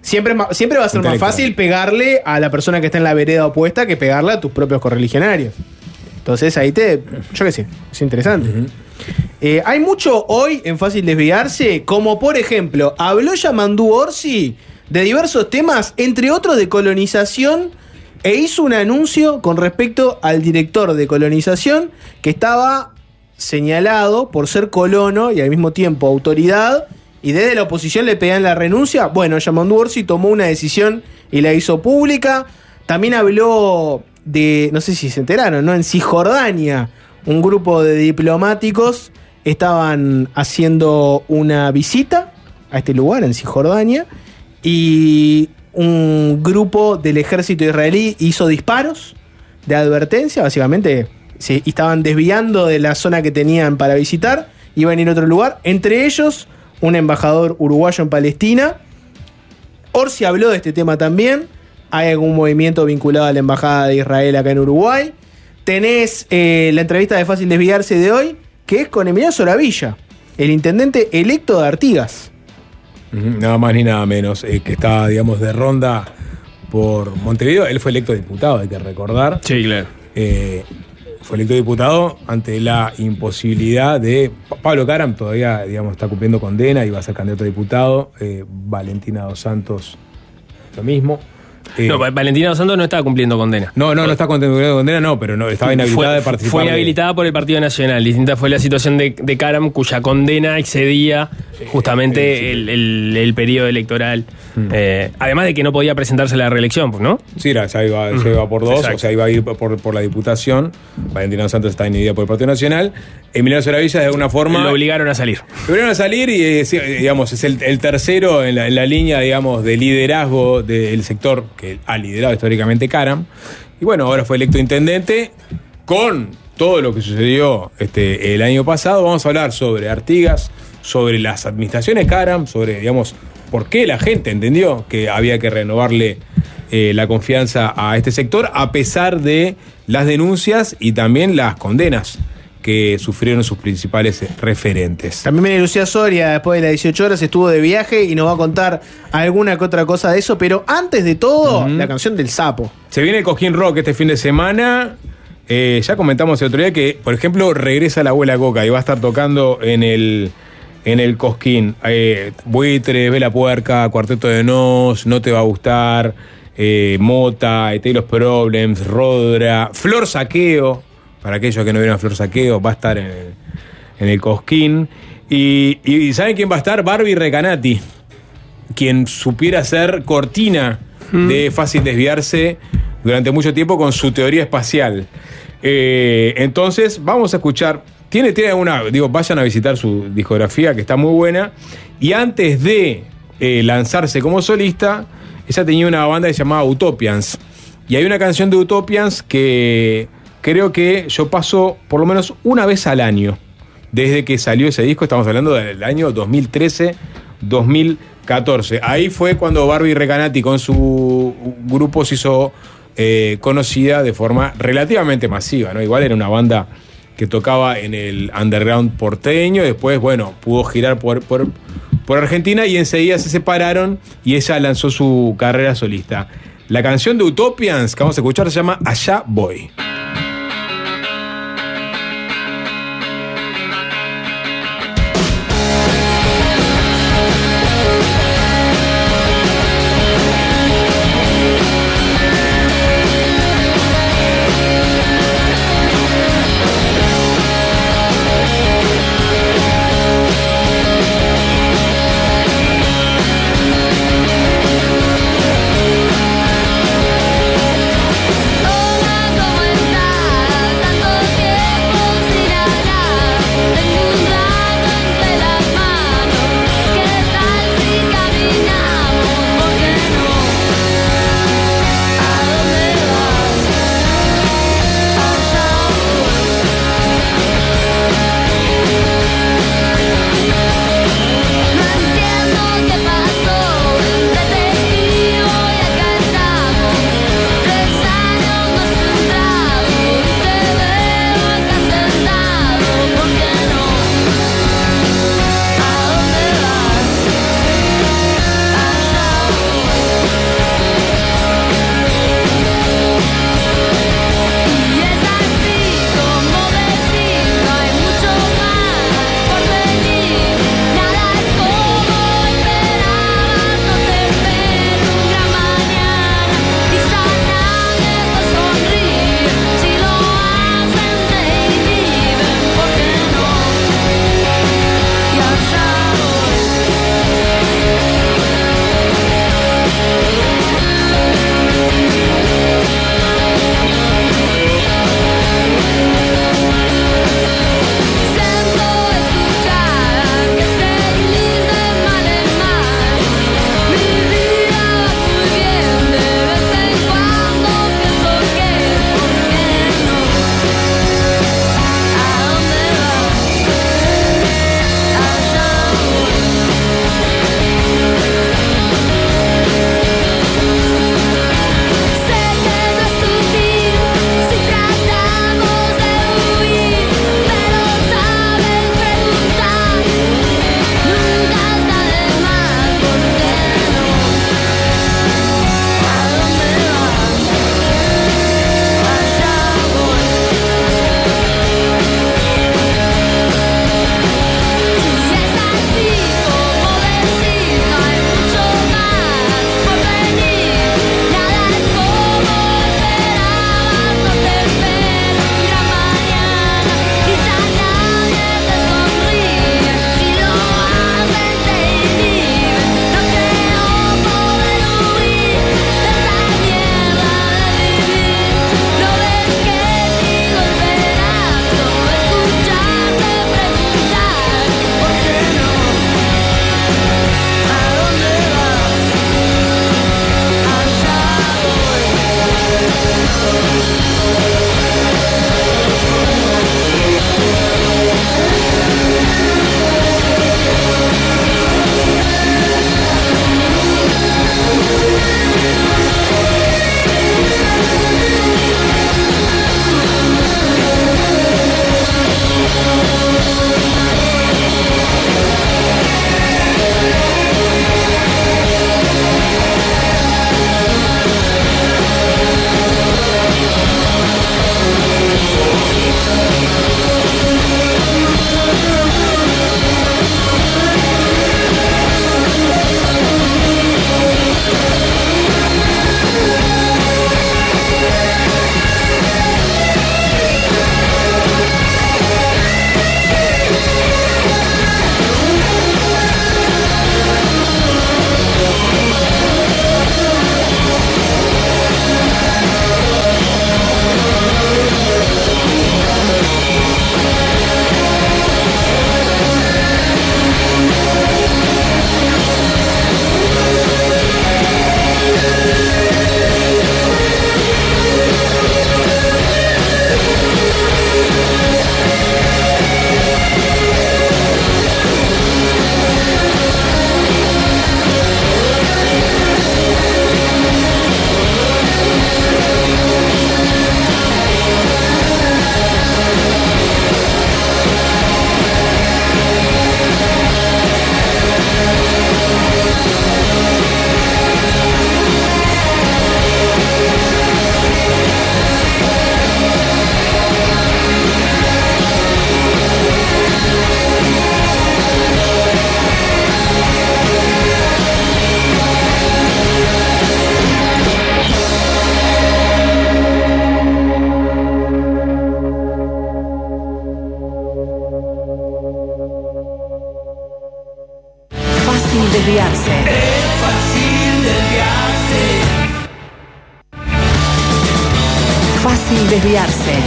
Siempre, siempre va a ser más fácil pegarle a la persona que está en la vereda opuesta que pegarle a tus propios correligionarios. Entonces ahí te... Yo qué sé, es interesante. Uh-huh. eh, hay mucho hoy en Fácil Desviarse, como por ejemplo, habló Yamandú Orsi de diversos temas, entre otros de colonización, e hizo un anuncio con respecto al director de colonización que estaba señalado por ser colono y al mismo tiempo autoridad, y desde la oposición le pedían la renuncia. Bueno, Yamandú Orsi tomó una decisión y la hizo pública. También habló de, no sé si se enteraron, ¿no? En Cisjordania, un grupo de diplomáticos estaban haciendo una visita a este lugar, en Cisjordania, y un grupo del ejército israelí hizo disparos de advertencia. Básicamente se estaban desviando de la zona que tenían para visitar, iban a ir a otro lugar, entre ellos un embajador uruguayo en Palestina. Orsi habló de este tema también. Hay algún movimiento vinculado a la embajada de Israel acá en Uruguay. Tenés eh, la entrevista de Fácil Desviarse de hoy, que es con Emiliano Soravilla, el intendente electo de Artigas. Nada más ni nada menos, eh, que está, digamos, de ronda por Montevideo. Él fue electo diputado, hay que recordar. Sí, claro. Eh, fue electo diputado ante la imposibilidad de... Pablo Caram todavía, digamos, está cumpliendo condena y va a ser candidato a diputado. Eh, Valentina Dos Santos, lo mismo. Eh, no, Valentina Dos Santos no estaba cumpliendo condena. No, no, no está cumpliendo condena, no, pero no estaba inhabilitada fue, de participar. Fue inhabilitada de... por el Partido Nacional. Distinta fue la situación de, de Caram, cuya condena excedía justamente sí, sí. El, el, el periodo electoral. Mm. Eh, además de que no podía presentarse a la reelección, ¿no? Sí, era, ya iba, mm. ya iba por dos, exacto. O sea, iba a ir por, por la diputación. Valentina Dos Santos está inhibida por el Partido Nacional. Emiliano Soravilla, de alguna forma... Lo obligaron a salir. Lo obligaron a salir y, eh, digamos, es el, el tercero en la, en la línea, digamos, de liderazgo del sector que ha liderado históricamente Caram. Y bueno, ahora fue electo intendente. Con todo lo que sucedió este, el año pasado, vamos a hablar sobre Artigas, sobre las administraciones Caram, sobre, digamos, por qué la gente entendió que había que renovarle eh, la confianza a este sector, a pesar de las denuncias y también las condenas que sufrieron sus principales referentes. También viene Lucía Soria, después de las dieciocho horas estuvo de viaje y nos va a contar alguna que otra cosa de eso, pero antes de todo, uh-huh. la canción del sapo. Se viene el Cosquín Rock este fin de semana. Eh, ya comentamos el otro día que, por ejemplo, regresa la abuela Coca y va a estar tocando en el, en el Cosquín. Eh, Buitres, Vela Puerca, Cuarteto de Nos, No Te Va a Gustar, eh, Mota, Taylor's Problems, Rodra, Flor Saqueo. Para aquellos que no vieron a Flor Saqueo, va a estar en el, en el Cosquín. Y, y ¿saben quién va a estar? Barbie Recanati, quien supiera ser cortina mm. de Fácil Desviarse durante mucho tiempo con su teoría espacial. Eh, entonces, vamos a escuchar. Tiene, tiene una, digo, vayan a visitar su discografía, que está muy buena. Y antes de eh, lanzarse como solista, ella tenía una banda que se llamaba Utopians. Y hay una canción de Utopians que... creo que yo paso por lo menos una vez al año desde que salió ese disco. Estamos hablando del año dos mil trece dos mil catorce. Ahí fue cuando Barbie Recanati con su grupo se hizo eh, conocida de forma relativamente masiva, ¿no? Igual era una banda que tocaba en el underground porteño. Después, bueno, pudo girar por, por, por Argentina y enseguida se separaron y ella lanzó su carrera solista. La canción de Utopians que vamos a escuchar se llama Allá Voy. Hola, ¿cómo estás? Fácil desviarse. Es fácil desviarse. Fácil desviarse.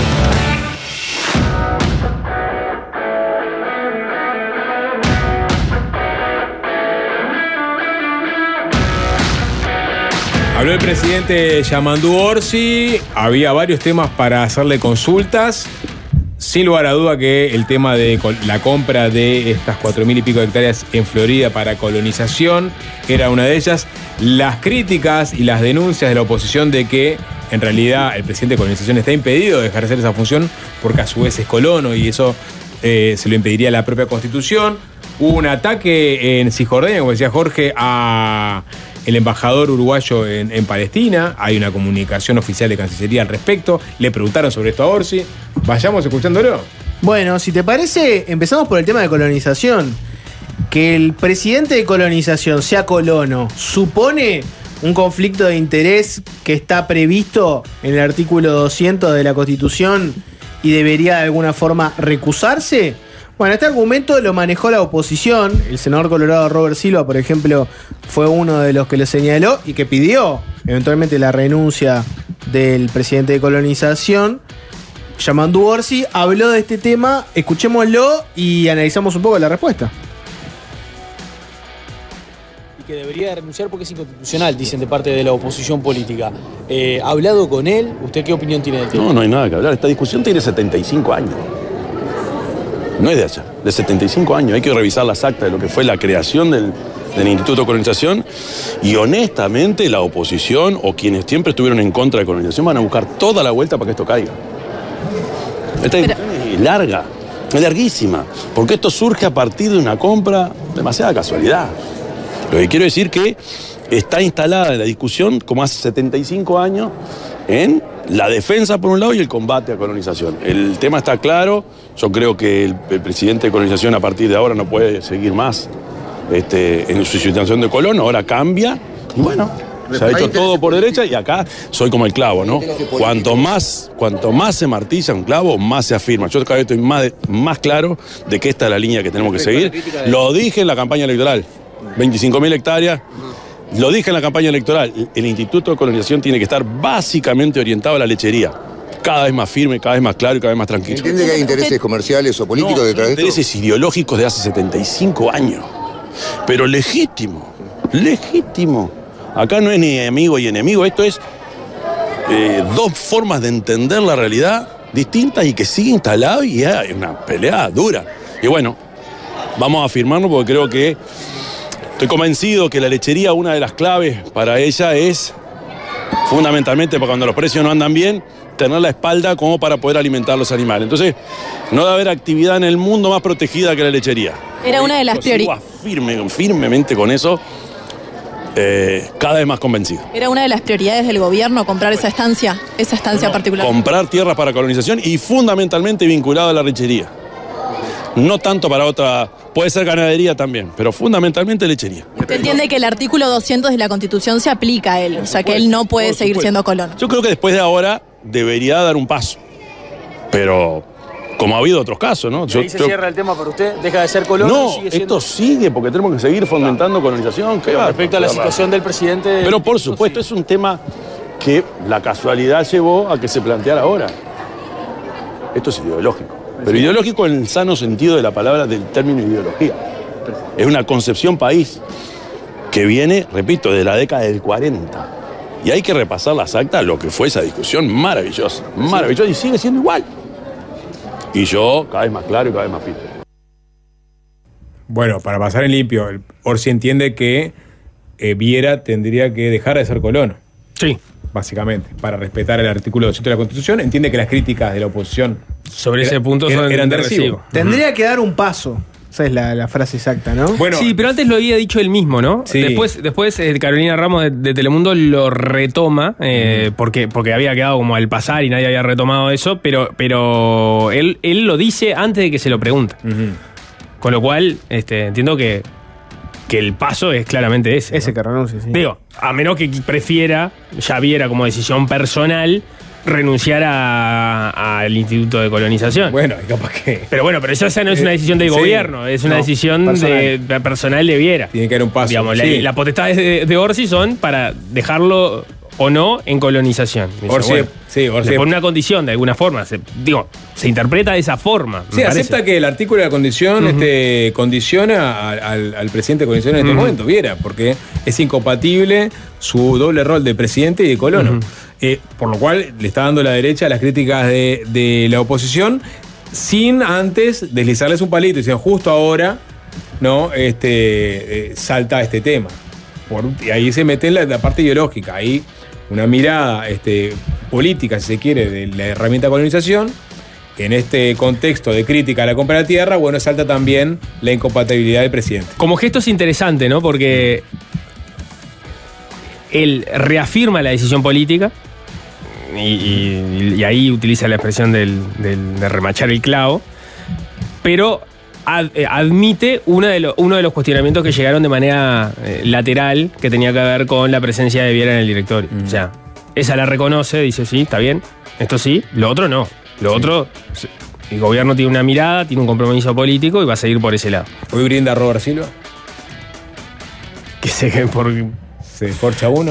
Habló el presidente Yamandu Orsi, había varios temas para hacerle consultas. Sin lugar a duda que el tema de la compra de estas cuatro mil y pico de hectáreas en Florida para colonización era una de ellas. Las críticas y las denuncias de la oposición de que en realidad el presidente de colonización está impedido de ejercer esa función porque a su vez es colono y eso eh, se lo impediría la propia Constitución. Hubo un ataque en Cisjordania, como decía Jorge, a el embajador uruguayo en, en Palestina. Hay una comunicación oficial de Cancillería al respecto. Le preguntaron sobre esto a Orsi. Vayamos escuchándolo. Bueno, si te parece, empezamos por el tema de colonización. Que el presidente de colonización sea colono, ¿supone un conflicto de interés que está previsto en el artículo doscientos de la Constitución y debería de alguna forma recusarse? Bueno, este argumento lo manejó la oposición. El senador colorado Robert Silva, por ejemplo, fue uno de los que lo señaló y que pidió eventualmente la renuncia del presidente de colonización. Yamandu Orsi habló de este tema, escuchémoslo y analizamos un poco la respuesta. Que debería renunciar porque es inconstitucional, dicen de parte de la oposición política. Eh, ¿Ha hablado con él? ¿Usted qué opinión tiene del tema? No, no hay nada que hablar. Esta discusión tiene setenta y cinco años. No es de allá, de setenta y cinco años. Hay que revisar las actas de lo que fue la creación del, del Instituto de Colonización y honestamente la oposición o quienes siempre estuvieron en contra de colonización van a buscar toda la vuelta para que esto caiga. Esta discusión es larga, es larguísima, porque esto surge a partir de una compra, demasiada casualidad. Lo que quiero decir que está instalada la discusión, como hace setenta y cinco años, en la defensa por un lado y el combate a colonización. El tema está claro, yo creo que el, el presidente de colonización a partir de ahora no puede seguir más este, en su situación de colono, ahora cambia y bueno, se ha hecho todo por derecha y acá soy como el clavo, ¿no? Cuanto más, cuanto más se martilla un clavo, más se afirma. Yo cada vez estoy más, más claro de que esta es la línea que tenemos que seguir. Lo dije en la campaña electoral. veinticinco mil hectáreas. Lo dije en la campaña electoral, el Instituto de Colonización tiene que estar básicamente orientado a la lechería. Cada vez más firme, cada vez más claro y cada vez más tranquilo. ¿Entiende que hay intereses comerciales o políticos no, detrás de esto? Intereses ideológicos de hace setenta y cinco años. Pero legítimo, legítimo. Acá no es ni amigo y enemigo, esto es eh, dos formas de entender la realidad distintas y que sigue instalado y hay una pelea dura. Y bueno, vamos a afirmarlo porque creo que estoy convencido que la lechería, una de las claves para ella es, fundamentalmente, para cuando los precios no andan bien, tener la espalda como para poder alimentar a los animales. Entonces, no debe haber actividad en el mundo más protegida que la lechería. Era una de las prioridades. Firme, firmemente con eso, eh, cada vez más convencido. Era una de las prioridades del gobierno comprar esa estancia, esa estancia no, particular. Comprar tierras para colonización y fundamentalmente vinculado a la lechería. No tanto para otra, puede ser ganadería también, pero fundamentalmente lechería. ¿Usted entiende que el artículo doscientos de la Constitución se aplica a él? O sea, que él no puede seguir siendo colono. Yo creo que después de ahora debería dar un paso, pero como ha habido otros casos, ¿no? Yo, ahí se yo, cierra el tema para usted, deja de ser colono. No, sigue siendo... esto sigue porque tenemos que seguir fomentando colonización. Pero respecto a la situación del presidente... Pero por supuesto, es un tema que la casualidad llevó a que se planteara ahora. Esto es ideológico. Pero ideológico en el sano sentido de la palabra, del término ideología. Es una concepción país que viene, repito, de la década del cuarenta. Y hay que repasar las actas, lo que fue esa discusión maravillosa, maravillosa, y sigue siendo igual. Y yo, cada vez más claro y cada vez más firme. Bueno, para pasar en limpio, Orsi entiende que eh, Viera tendría que dejar de ser colono. Sí. Básicamente, para respetar el artículo doscientos de la Constitución. Entiende que las críticas de la oposición sobre era, ese punto era, son eran de de recibo. recibo. Tendría que dar un paso. Esa es la, la frase exacta, ¿no? Bueno, sí, pero antes lo había dicho él mismo, ¿no? Sí. Después, después eh, Carolina Ramos de, de Telemundo lo retoma, eh, mm. porque, porque había quedado como al pasar y nadie había retomado eso, pero, pero él, él lo dice antes de que se lo pregunte. Uh-huh. Con lo cual, este, entiendo que, que el paso es claramente ese. Ese ¿no? que renuncie, sí. Digo, a menos que prefiera, ya viera como decisión personal, renunciar a- al Instituto de Colonización. Bueno, capaz que. Pero bueno, pero eso esa no es una decisión del Sí. gobierno, es una No, decisión personal. de, de personal de Viera. Tiene que haber un paso. Digamos, la, Sí. la potestad de, de Orsi son para dejarlo o no en colonización. Dice, Orsi- bueno, sí, Orsi- le pone una condición de alguna forma. Se, digo, se interpreta de esa forma. Sí, me acepta parece. que el artículo de la condición Ujú. este, condiciona al, al- al presidente de condición en este Ujú. momento, Viera, porque es incompatible su doble rol de presidente y de colono. Ujú. Eh, por lo cual le está dando la derecha a las críticas de, de la oposición sin antes deslizarles un palito y decir, justo ahora no este, eh, salta este tema. Por- y ahí se mete en la, la parte ideológica, ahí una mirada este, política, si se quiere, de la herramienta colonización. En este contexto de crítica a la compra de la tierra, bueno, salta también la incompatibilidad del presidente. Como gesto es interesante, ¿no? Porque él reafirma la decisión política y, y- y ahí utiliza la expresión del, del- de remachar el clavo, pero ad- eh, admite una de lo- uno de los cuestionamientos que llegaron de manera eh, lateral que tenía que ver con la presencia de Viera en el directorio. O sea, esa la reconoce, dice, sí, está bien, esto sí, lo otro no. Lo otro, el gobierno tiene una mirada, tiene un compromiso político y va a seguir por ese lado. ¿Hoy brinda Robert Silva? Que se por... ¿Se escorcha uno?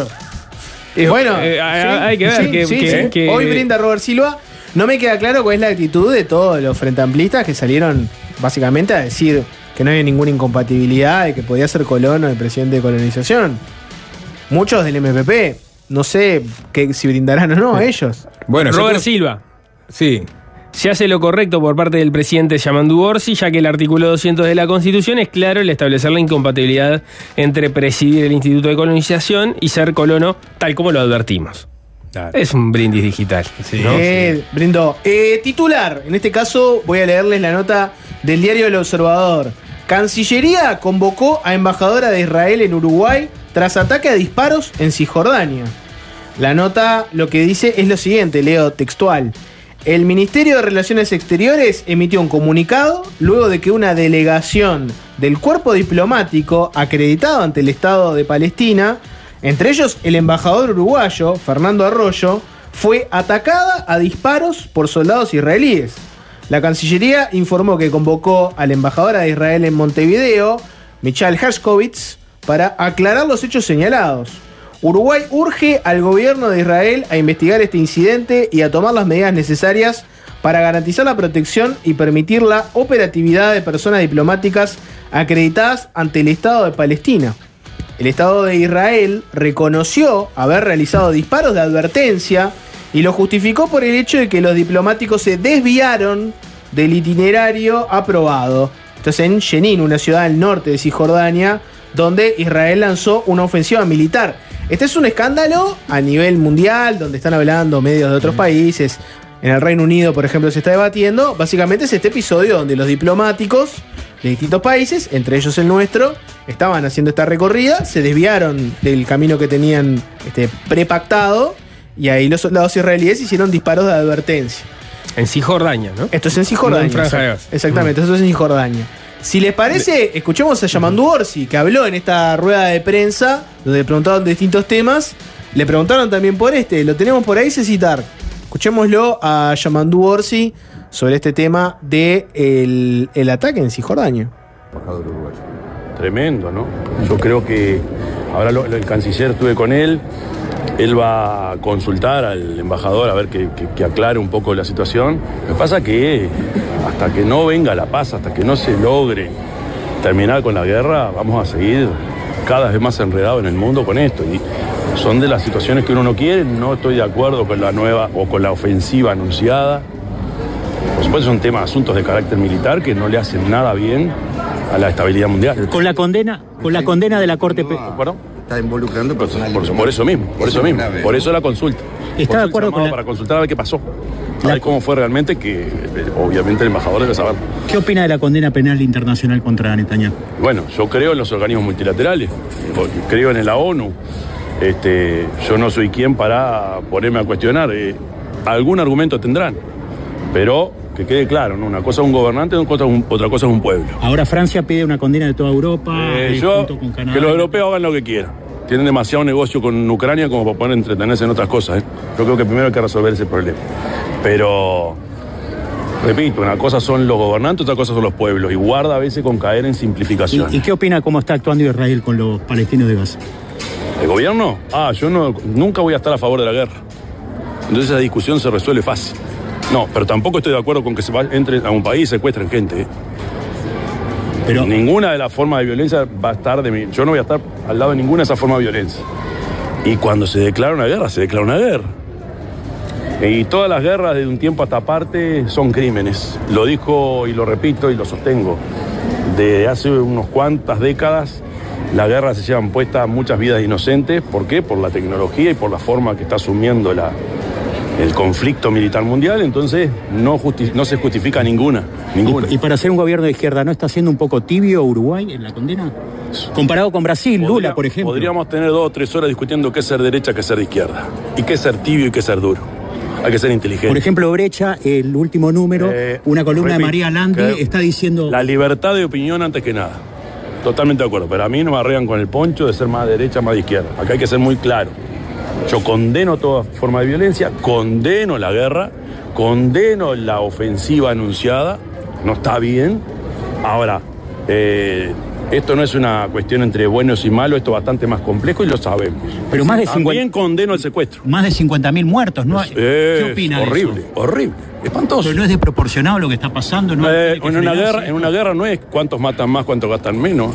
Eh, Bueno, eh, sí, hay que ver sí, que, sí, que- sí. que- Hoy brinda Robert Silva. No me queda claro cuál es la actitud de todos los frente amplistas que salieron básicamente a decir que no había ninguna incompatibilidad y que podía ser colono de presidente de colonización. Muchos del M P P, no sé que, si brindarán o no ellos. Bueno, yo Robert creo- Silva. Sí. Se hace lo correcto por parte del presidente Yamandu Orsi, ya que el artículo doscientos de la Constitución es claro el establecer la incompatibilidad entre presidir el Instituto de Colonización y ser colono, tal como lo advertimos. Es un brindis digital. ¿no? Eh, brindó. Eh, titular, en este caso voy a leerles la nota del diario El Observador. Cancillería convocó a embajadora de Israel en Uruguay tras ataque a disparos en Cisjordania. La nota lo que dice es lo siguiente, leo textual. El Ministerio de Relaciones Exteriores emitió un comunicado luego de que una delegación del cuerpo diplomático acreditado ante el Estado de Palestina, entre ellos el embajador uruguayo, Fernando Arroyo, fue atacada a disparos por soldados israelíes. La Cancillería informó que convocó a la embajadora de Israel en Montevideo, Michal Hershkovitz, para aclarar los hechos señalados. Uruguay urge al gobierno de Israel a investigar este incidente y a tomar las medidas necesarias para garantizar la protección y permitir la operatividad de personas diplomáticas acreditadas ante el Estado de Palestina. El Estado de Israel reconoció haber realizado disparos de advertencia y lo justificó por el hecho de que los diplomáticos se desviaron del itinerario aprobado. Entonces en Jenin, una ciudad al norte de Cisjordania, donde Israel lanzó una ofensiva militar. Este es un escándalo a nivel mundial, donde están hablando medios de otros países. En el Reino Unido, por ejemplo, se está debatiendo. Básicamente es este episodio donde los diplomáticos de distintos países, entre ellos el nuestro, estaban haciendo esta recorrida, se desviaron del camino que tenían este, prepactado y ahí los soldados israelíes hicieron disparos de advertencia. En Cisjordania, ¿no? Esto es en Cisjordania. No en Franja de exact- Gaza. Exactamente, esto es en Cisjordania. Si les parece, escuchemos a Yamandu Orsi, que habló en esta rueda de prensa, donde le preguntaron de distintos temas. Le preguntaron también por este, lo tenemos por ahí, Cecitar. Escuchémoslo a Yamandu Orsi sobre este tema de el, el ataque en Cisjordania. Tremendo, ¿no? Yo creo que ahora lo- lo- el canciller estuve con él, él va a consultar al embajador a ver que, que- que aclare un poco la situación. Lo que pasa que hasta que no venga la paz, hasta que no se logre terminar con la guerra, vamos a seguir cada vez más enredados en el mundo con esto. Y son de las situaciones que uno no quiere, no estoy de acuerdo con la nueva o con la ofensiva anunciada. Por supuesto son temas, asuntos de carácter militar que no le hacen nada bien a la estabilidad mundial. Con la condena, con la condena de la Corte Pe- Está involucrando personal. Por, por eso mismo, por eso mismo, por eso la consulta. ¿Está de Por eso acuerdo el con llamado la- para consultar a ver qué pasó, a ver cómo fue realmente, que eh, obviamente el embajador debe saber. ¿Qué opina de la condena penal internacional contra Netanyahu? Bueno, yo creo en los organismos multilaterales, creo en la ONU. Este, yo no soy quien para ponerme a cuestionar. eh, algún argumento tendrán, pero que quede claro, ¿no? Una cosa es un gobernante, otra cosa es un, otra cosa es un pueblo. Ahora Francia pide una condena de toda Europa, Eh, eh, yo, junto con Canadá. que los europeos hagan lo que quieran. tienen demasiado negocio con Ucrania como para poder entretenerse en otras cosas. ¿eh? Yo creo que primero hay que resolver ese problema. Pero, repito, una cosa son los gobernantes, otra cosa son los pueblos. Y guarda a veces con caer en simplificación. ¿Y, y qué opina cómo está actuando Israel con los palestinos de Gaza? ¿El gobierno? Ah, yo no, nunca voy a estar a favor de la guerra. Entonces esa discusión se resuelve fácil. No, pero tampoco estoy de acuerdo con que se entren a un país y secuestren gente. ¿eh? Pero ninguna de las formas de violencia va a estar de mí. Yo no voy a estar al lado de ninguna de esas formas de violencia. Y cuando se declara una guerra, se declara una guerra. Y todas las guerras de un tiempo a esta parte son crímenes. Lo dijo y lo repito y lo sostengo. Desde hace unas cuantas décadas, las guerras se llevan puestas muchas vidas inocentes. ¿Por qué? Por la tecnología y por la forma que está asumiendo la, el conflicto militar mundial. Entonces no, justi- no se justifica ninguna. ninguna. Y, y para ser un gobierno de izquierda, ¿no está siendo un poco tibio Uruguay en la condena? Comparado con Brasil, Podría, Lula, por ejemplo. Podríamos tener dos o tres horas discutiendo qué es ser derecha, qué es ser de izquierda. Y qué es ser tibio y qué es ser duro. Hay que ser inteligente. Por ejemplo, Brecha, el último número, eh, una columna repito, de María Landi, está diciendo... La libertad de opinión antes que nada. Totalmente de acuerdo. Pero a mí no me arreglan con el poncho de ser más derecha, más de izquierda. Acá hay que ser muy claro. Yo condeno toda forma de violencia, condeno la guerra, condeno la ofensiva anunciada. No está bien. Ahora, eh, esto no es una cuestión entre buenos y malos, esto es bastante más complejo y lo sabemos. Pero más de También cincuenta condeno el secuestro. Más de cincuenta mil muertos, ¿no? Es, ¿Qué opina horrible, de eso? horrible, espantoso. Pero no es desproporcionado lo que está pasando, ¿no? Eh, en, una guerra, en una guerra no es cuántos matan más, cuántos gastan menos.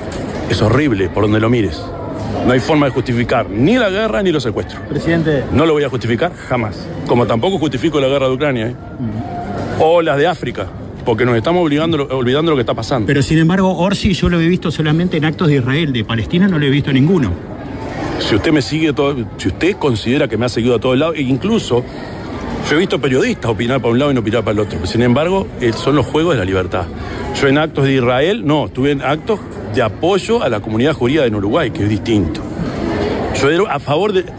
Es horrible por donde lo mires. No hay forma de justificar ni la guerra ni los secuestros. Presidente. No lo voy a justificar jamás. Como tampoco justifico la guerra de Ucrania, ¿eh? Uh-huh. O las de África. Porque nos estamos olvidando, olvidando lo que está pasando. Pero sin embargo, Orsi yo lo he visto solamente en actos de Israel. De Palestina no lo he visto ninguno. Si usted me sigue, todo, si usted considera que me ha seguido a todos lados, e incluso yo he visto periodistas opinar para un lado y no opinar para el otro. Sin embargo, son los juegos de la libertad. Yo en actos de Israel, no, estuve en actos de apoyo a la comunidad judía en Uruguay, que es distinto. Yo era a favor de,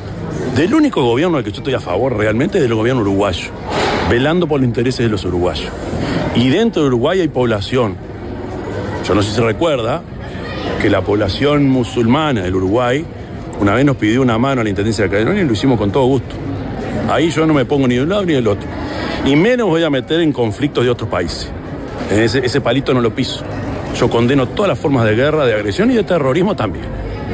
del único gobierno al que yo estoy a favor realmente es del gobierno uruguayo, velando por los intereses de los uruguayos. Y dentro de Uruguay hay población. Yo no sé si se recuerda que la población musulmana del Uruguay una vez nos pidió una mano a la Intendencia de Calderón y lo hicimos con todo gusto. Ahí yo no me pongo ni de un lado ni del otro. Y menos voy a meter en conflictos de otros países. En ese, ese palito no lo piso. Yo condeno todas las formas de guerra, de agresión y de terrorismo también.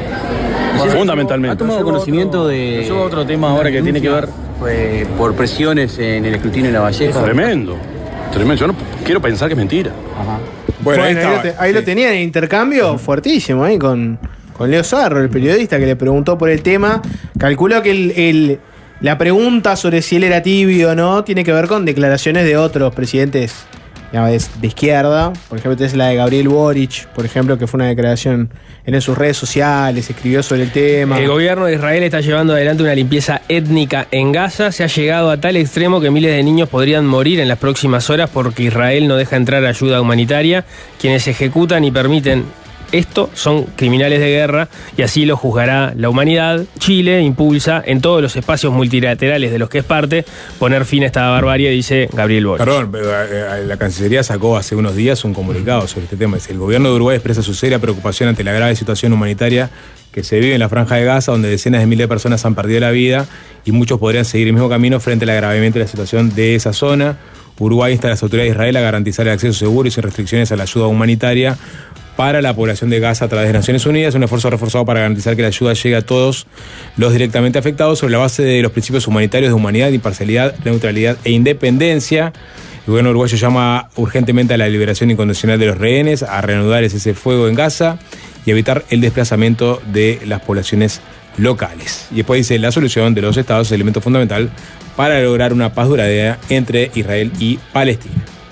Bueno, fundamentalmente. ¿Ha tomado conocimiento de Eso otro tema ahora que tiene que ver eh, por presiones en el escrutinio de La Valleja? Es tremendo. Tremendo. Yo no quiero pensar que es mentira. Ajá. Bueno, bueno, ahí, ahí, lo, te, ahí sí. lo tenían en intercambio uh-huh. fuertísimo ahí con, con Leo Sarro, el periodista que le preguntó por el tema. Calculó que el, el, la pregunta sobre si él era tibio o no tiene que ver con declaraciones de otros presidentes digamos, de izquierda. Por ejemplo, es la de Gabriel Boric, por ejemplo, que fue una declaración en sus redes sociales, escribió sobre el tema. El gobierno de Israel está llevando adelante una limpieza étnica en Gaza. Se ha llegado a tal extremo que miles de niños podrían morir en las próximas horas porque Israel no deja entrar ayuda humanitaria. Quienes ejecutan y permiten esto son criminales de guerra y así lo juzgará la humanidad. Chile impulsa en todos los espacios multilaterales de los que es parte poner fin a esta barbarie, dice Gabriel Boric. Perdón, la Cancillería sacó hace unos días un comunicado sobre este tema. El gobierno de Uruguay expresa su seria preocupación ante la grave situación humanitaria que se vive en la Franja de Gaza, donde decenas de miles de personas han perdido la vida y muchos podrían seguir el mismo camino frente al agravamiento de la situación de esa zona. Uruguay insta a las autoridades de Israel a garantizar el acceso seguro y sin restricciones a la ayuda humanitaria para la población de Gaza a través de Naciones Unidas, un esfuerzo reforzado para garantizar que la ayuda llegue a todos los directamente afectados sobre la base de los principios humanitarios de humanidad, imparcialidad, neutralidad e independencia. El gobierno uruguayo llama urgentemente a la liberación incondicional de los rehenes, a reanudar ese cese fuego en Gaza y evitar el desplazamiento de las poblaciones locales. Y después dice, la solución de los estados es el elemento fundamental para lograr una paz duradera entre Israel y Palestina.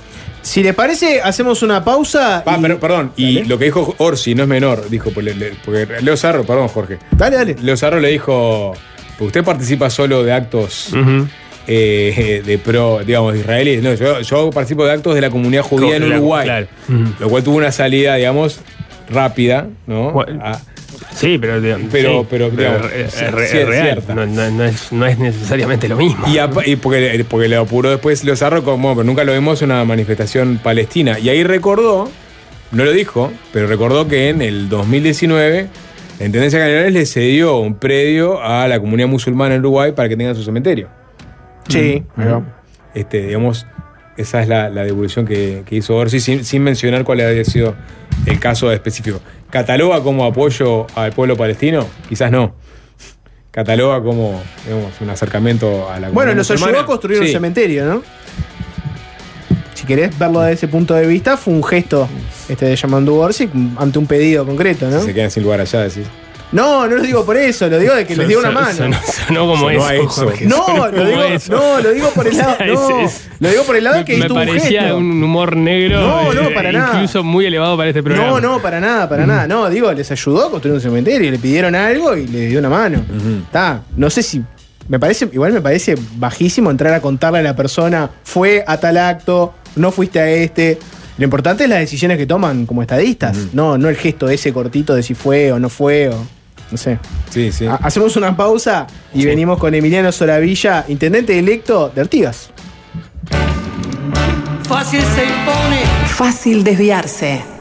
Si le parece, hacemos una pausa. Ah, y... pero, perdón, y dale. Lo que dijo Orsi no es menor, dijo, porque Leo Sarro, perdón, Jorge. Dale, dale. Leo Sarro le dijo, usted participa solo de actos uh-huh. eh, de pro, digamos, de israelíes. No, yo, yo participo de actos de la comunidad judía en Uruguay. Claro. Uh-huh. Lo cual tuvo una salida, digamos, rápida, ¿no? Bueno, a, sí, pero pero, sí, pero, digamos, pero es, es, es, es real. No, no, no, es, no es necesariamente lo mismo. Y, a, y porque, porque le apuró después Leo Sarro como, pero nunca lo vimos en una manifestación palestina. Y ahí recordó, no lo dijo, pero recordó que en el dos mil diecinueve La Intendencia de Canelones le cedió un predio a la comunidad musulmana en Uruguay para que tengan su cementerio. Sí. Uh-huh. Este, digamos, esa es la, la devolución que, que hizo Orsi, sin, sin mencionar cuál había sido el caso específico. ¿Cataloga como apoyo al pueblo palestino? Quizás no. Cataloga como, digamos, un acercamiento a la comunidad Bueno, los musulmana. ayudó a construir Sí. un cementerio, ¿no? Si querés verlo desde ese punto de vista, fue un gesto este de Yamandu Orsi ante un pedido concreto, ¿no? Se quedan sin lugar allá, decís. No, no lo digo por eso, lo digo de que les dio una mano. Sonó, sonó como Sonó eso, a eso. Jorge, No, sonó lo como digo, eso. no, lo digo por el lado. No, Es- es- lo digo por el lado de que me hizo un parecía gesto. un humor negro. No, no, eh, para nada. Incluso muy elevado para este programa. No, no, para nada, para nada. No, digo, les ayudó a construir un cementerio, le pidieron algo y le dio una mano. Está, no sé si. Me parece, igual me parece bajísimo entrar a contarle a la persona, fue a tal acto, no fuiste a este. Lo importante es las decisiones que toman como estadistas, no, no el gesto ese cortito de si fue o no fue o. No sé. Sí, sí. Ha- Hacemos una pausa y Sí. venimos con Emiliano Soravilla, intendente electo de Artigas. Fácil se impone. Fácil desviarse.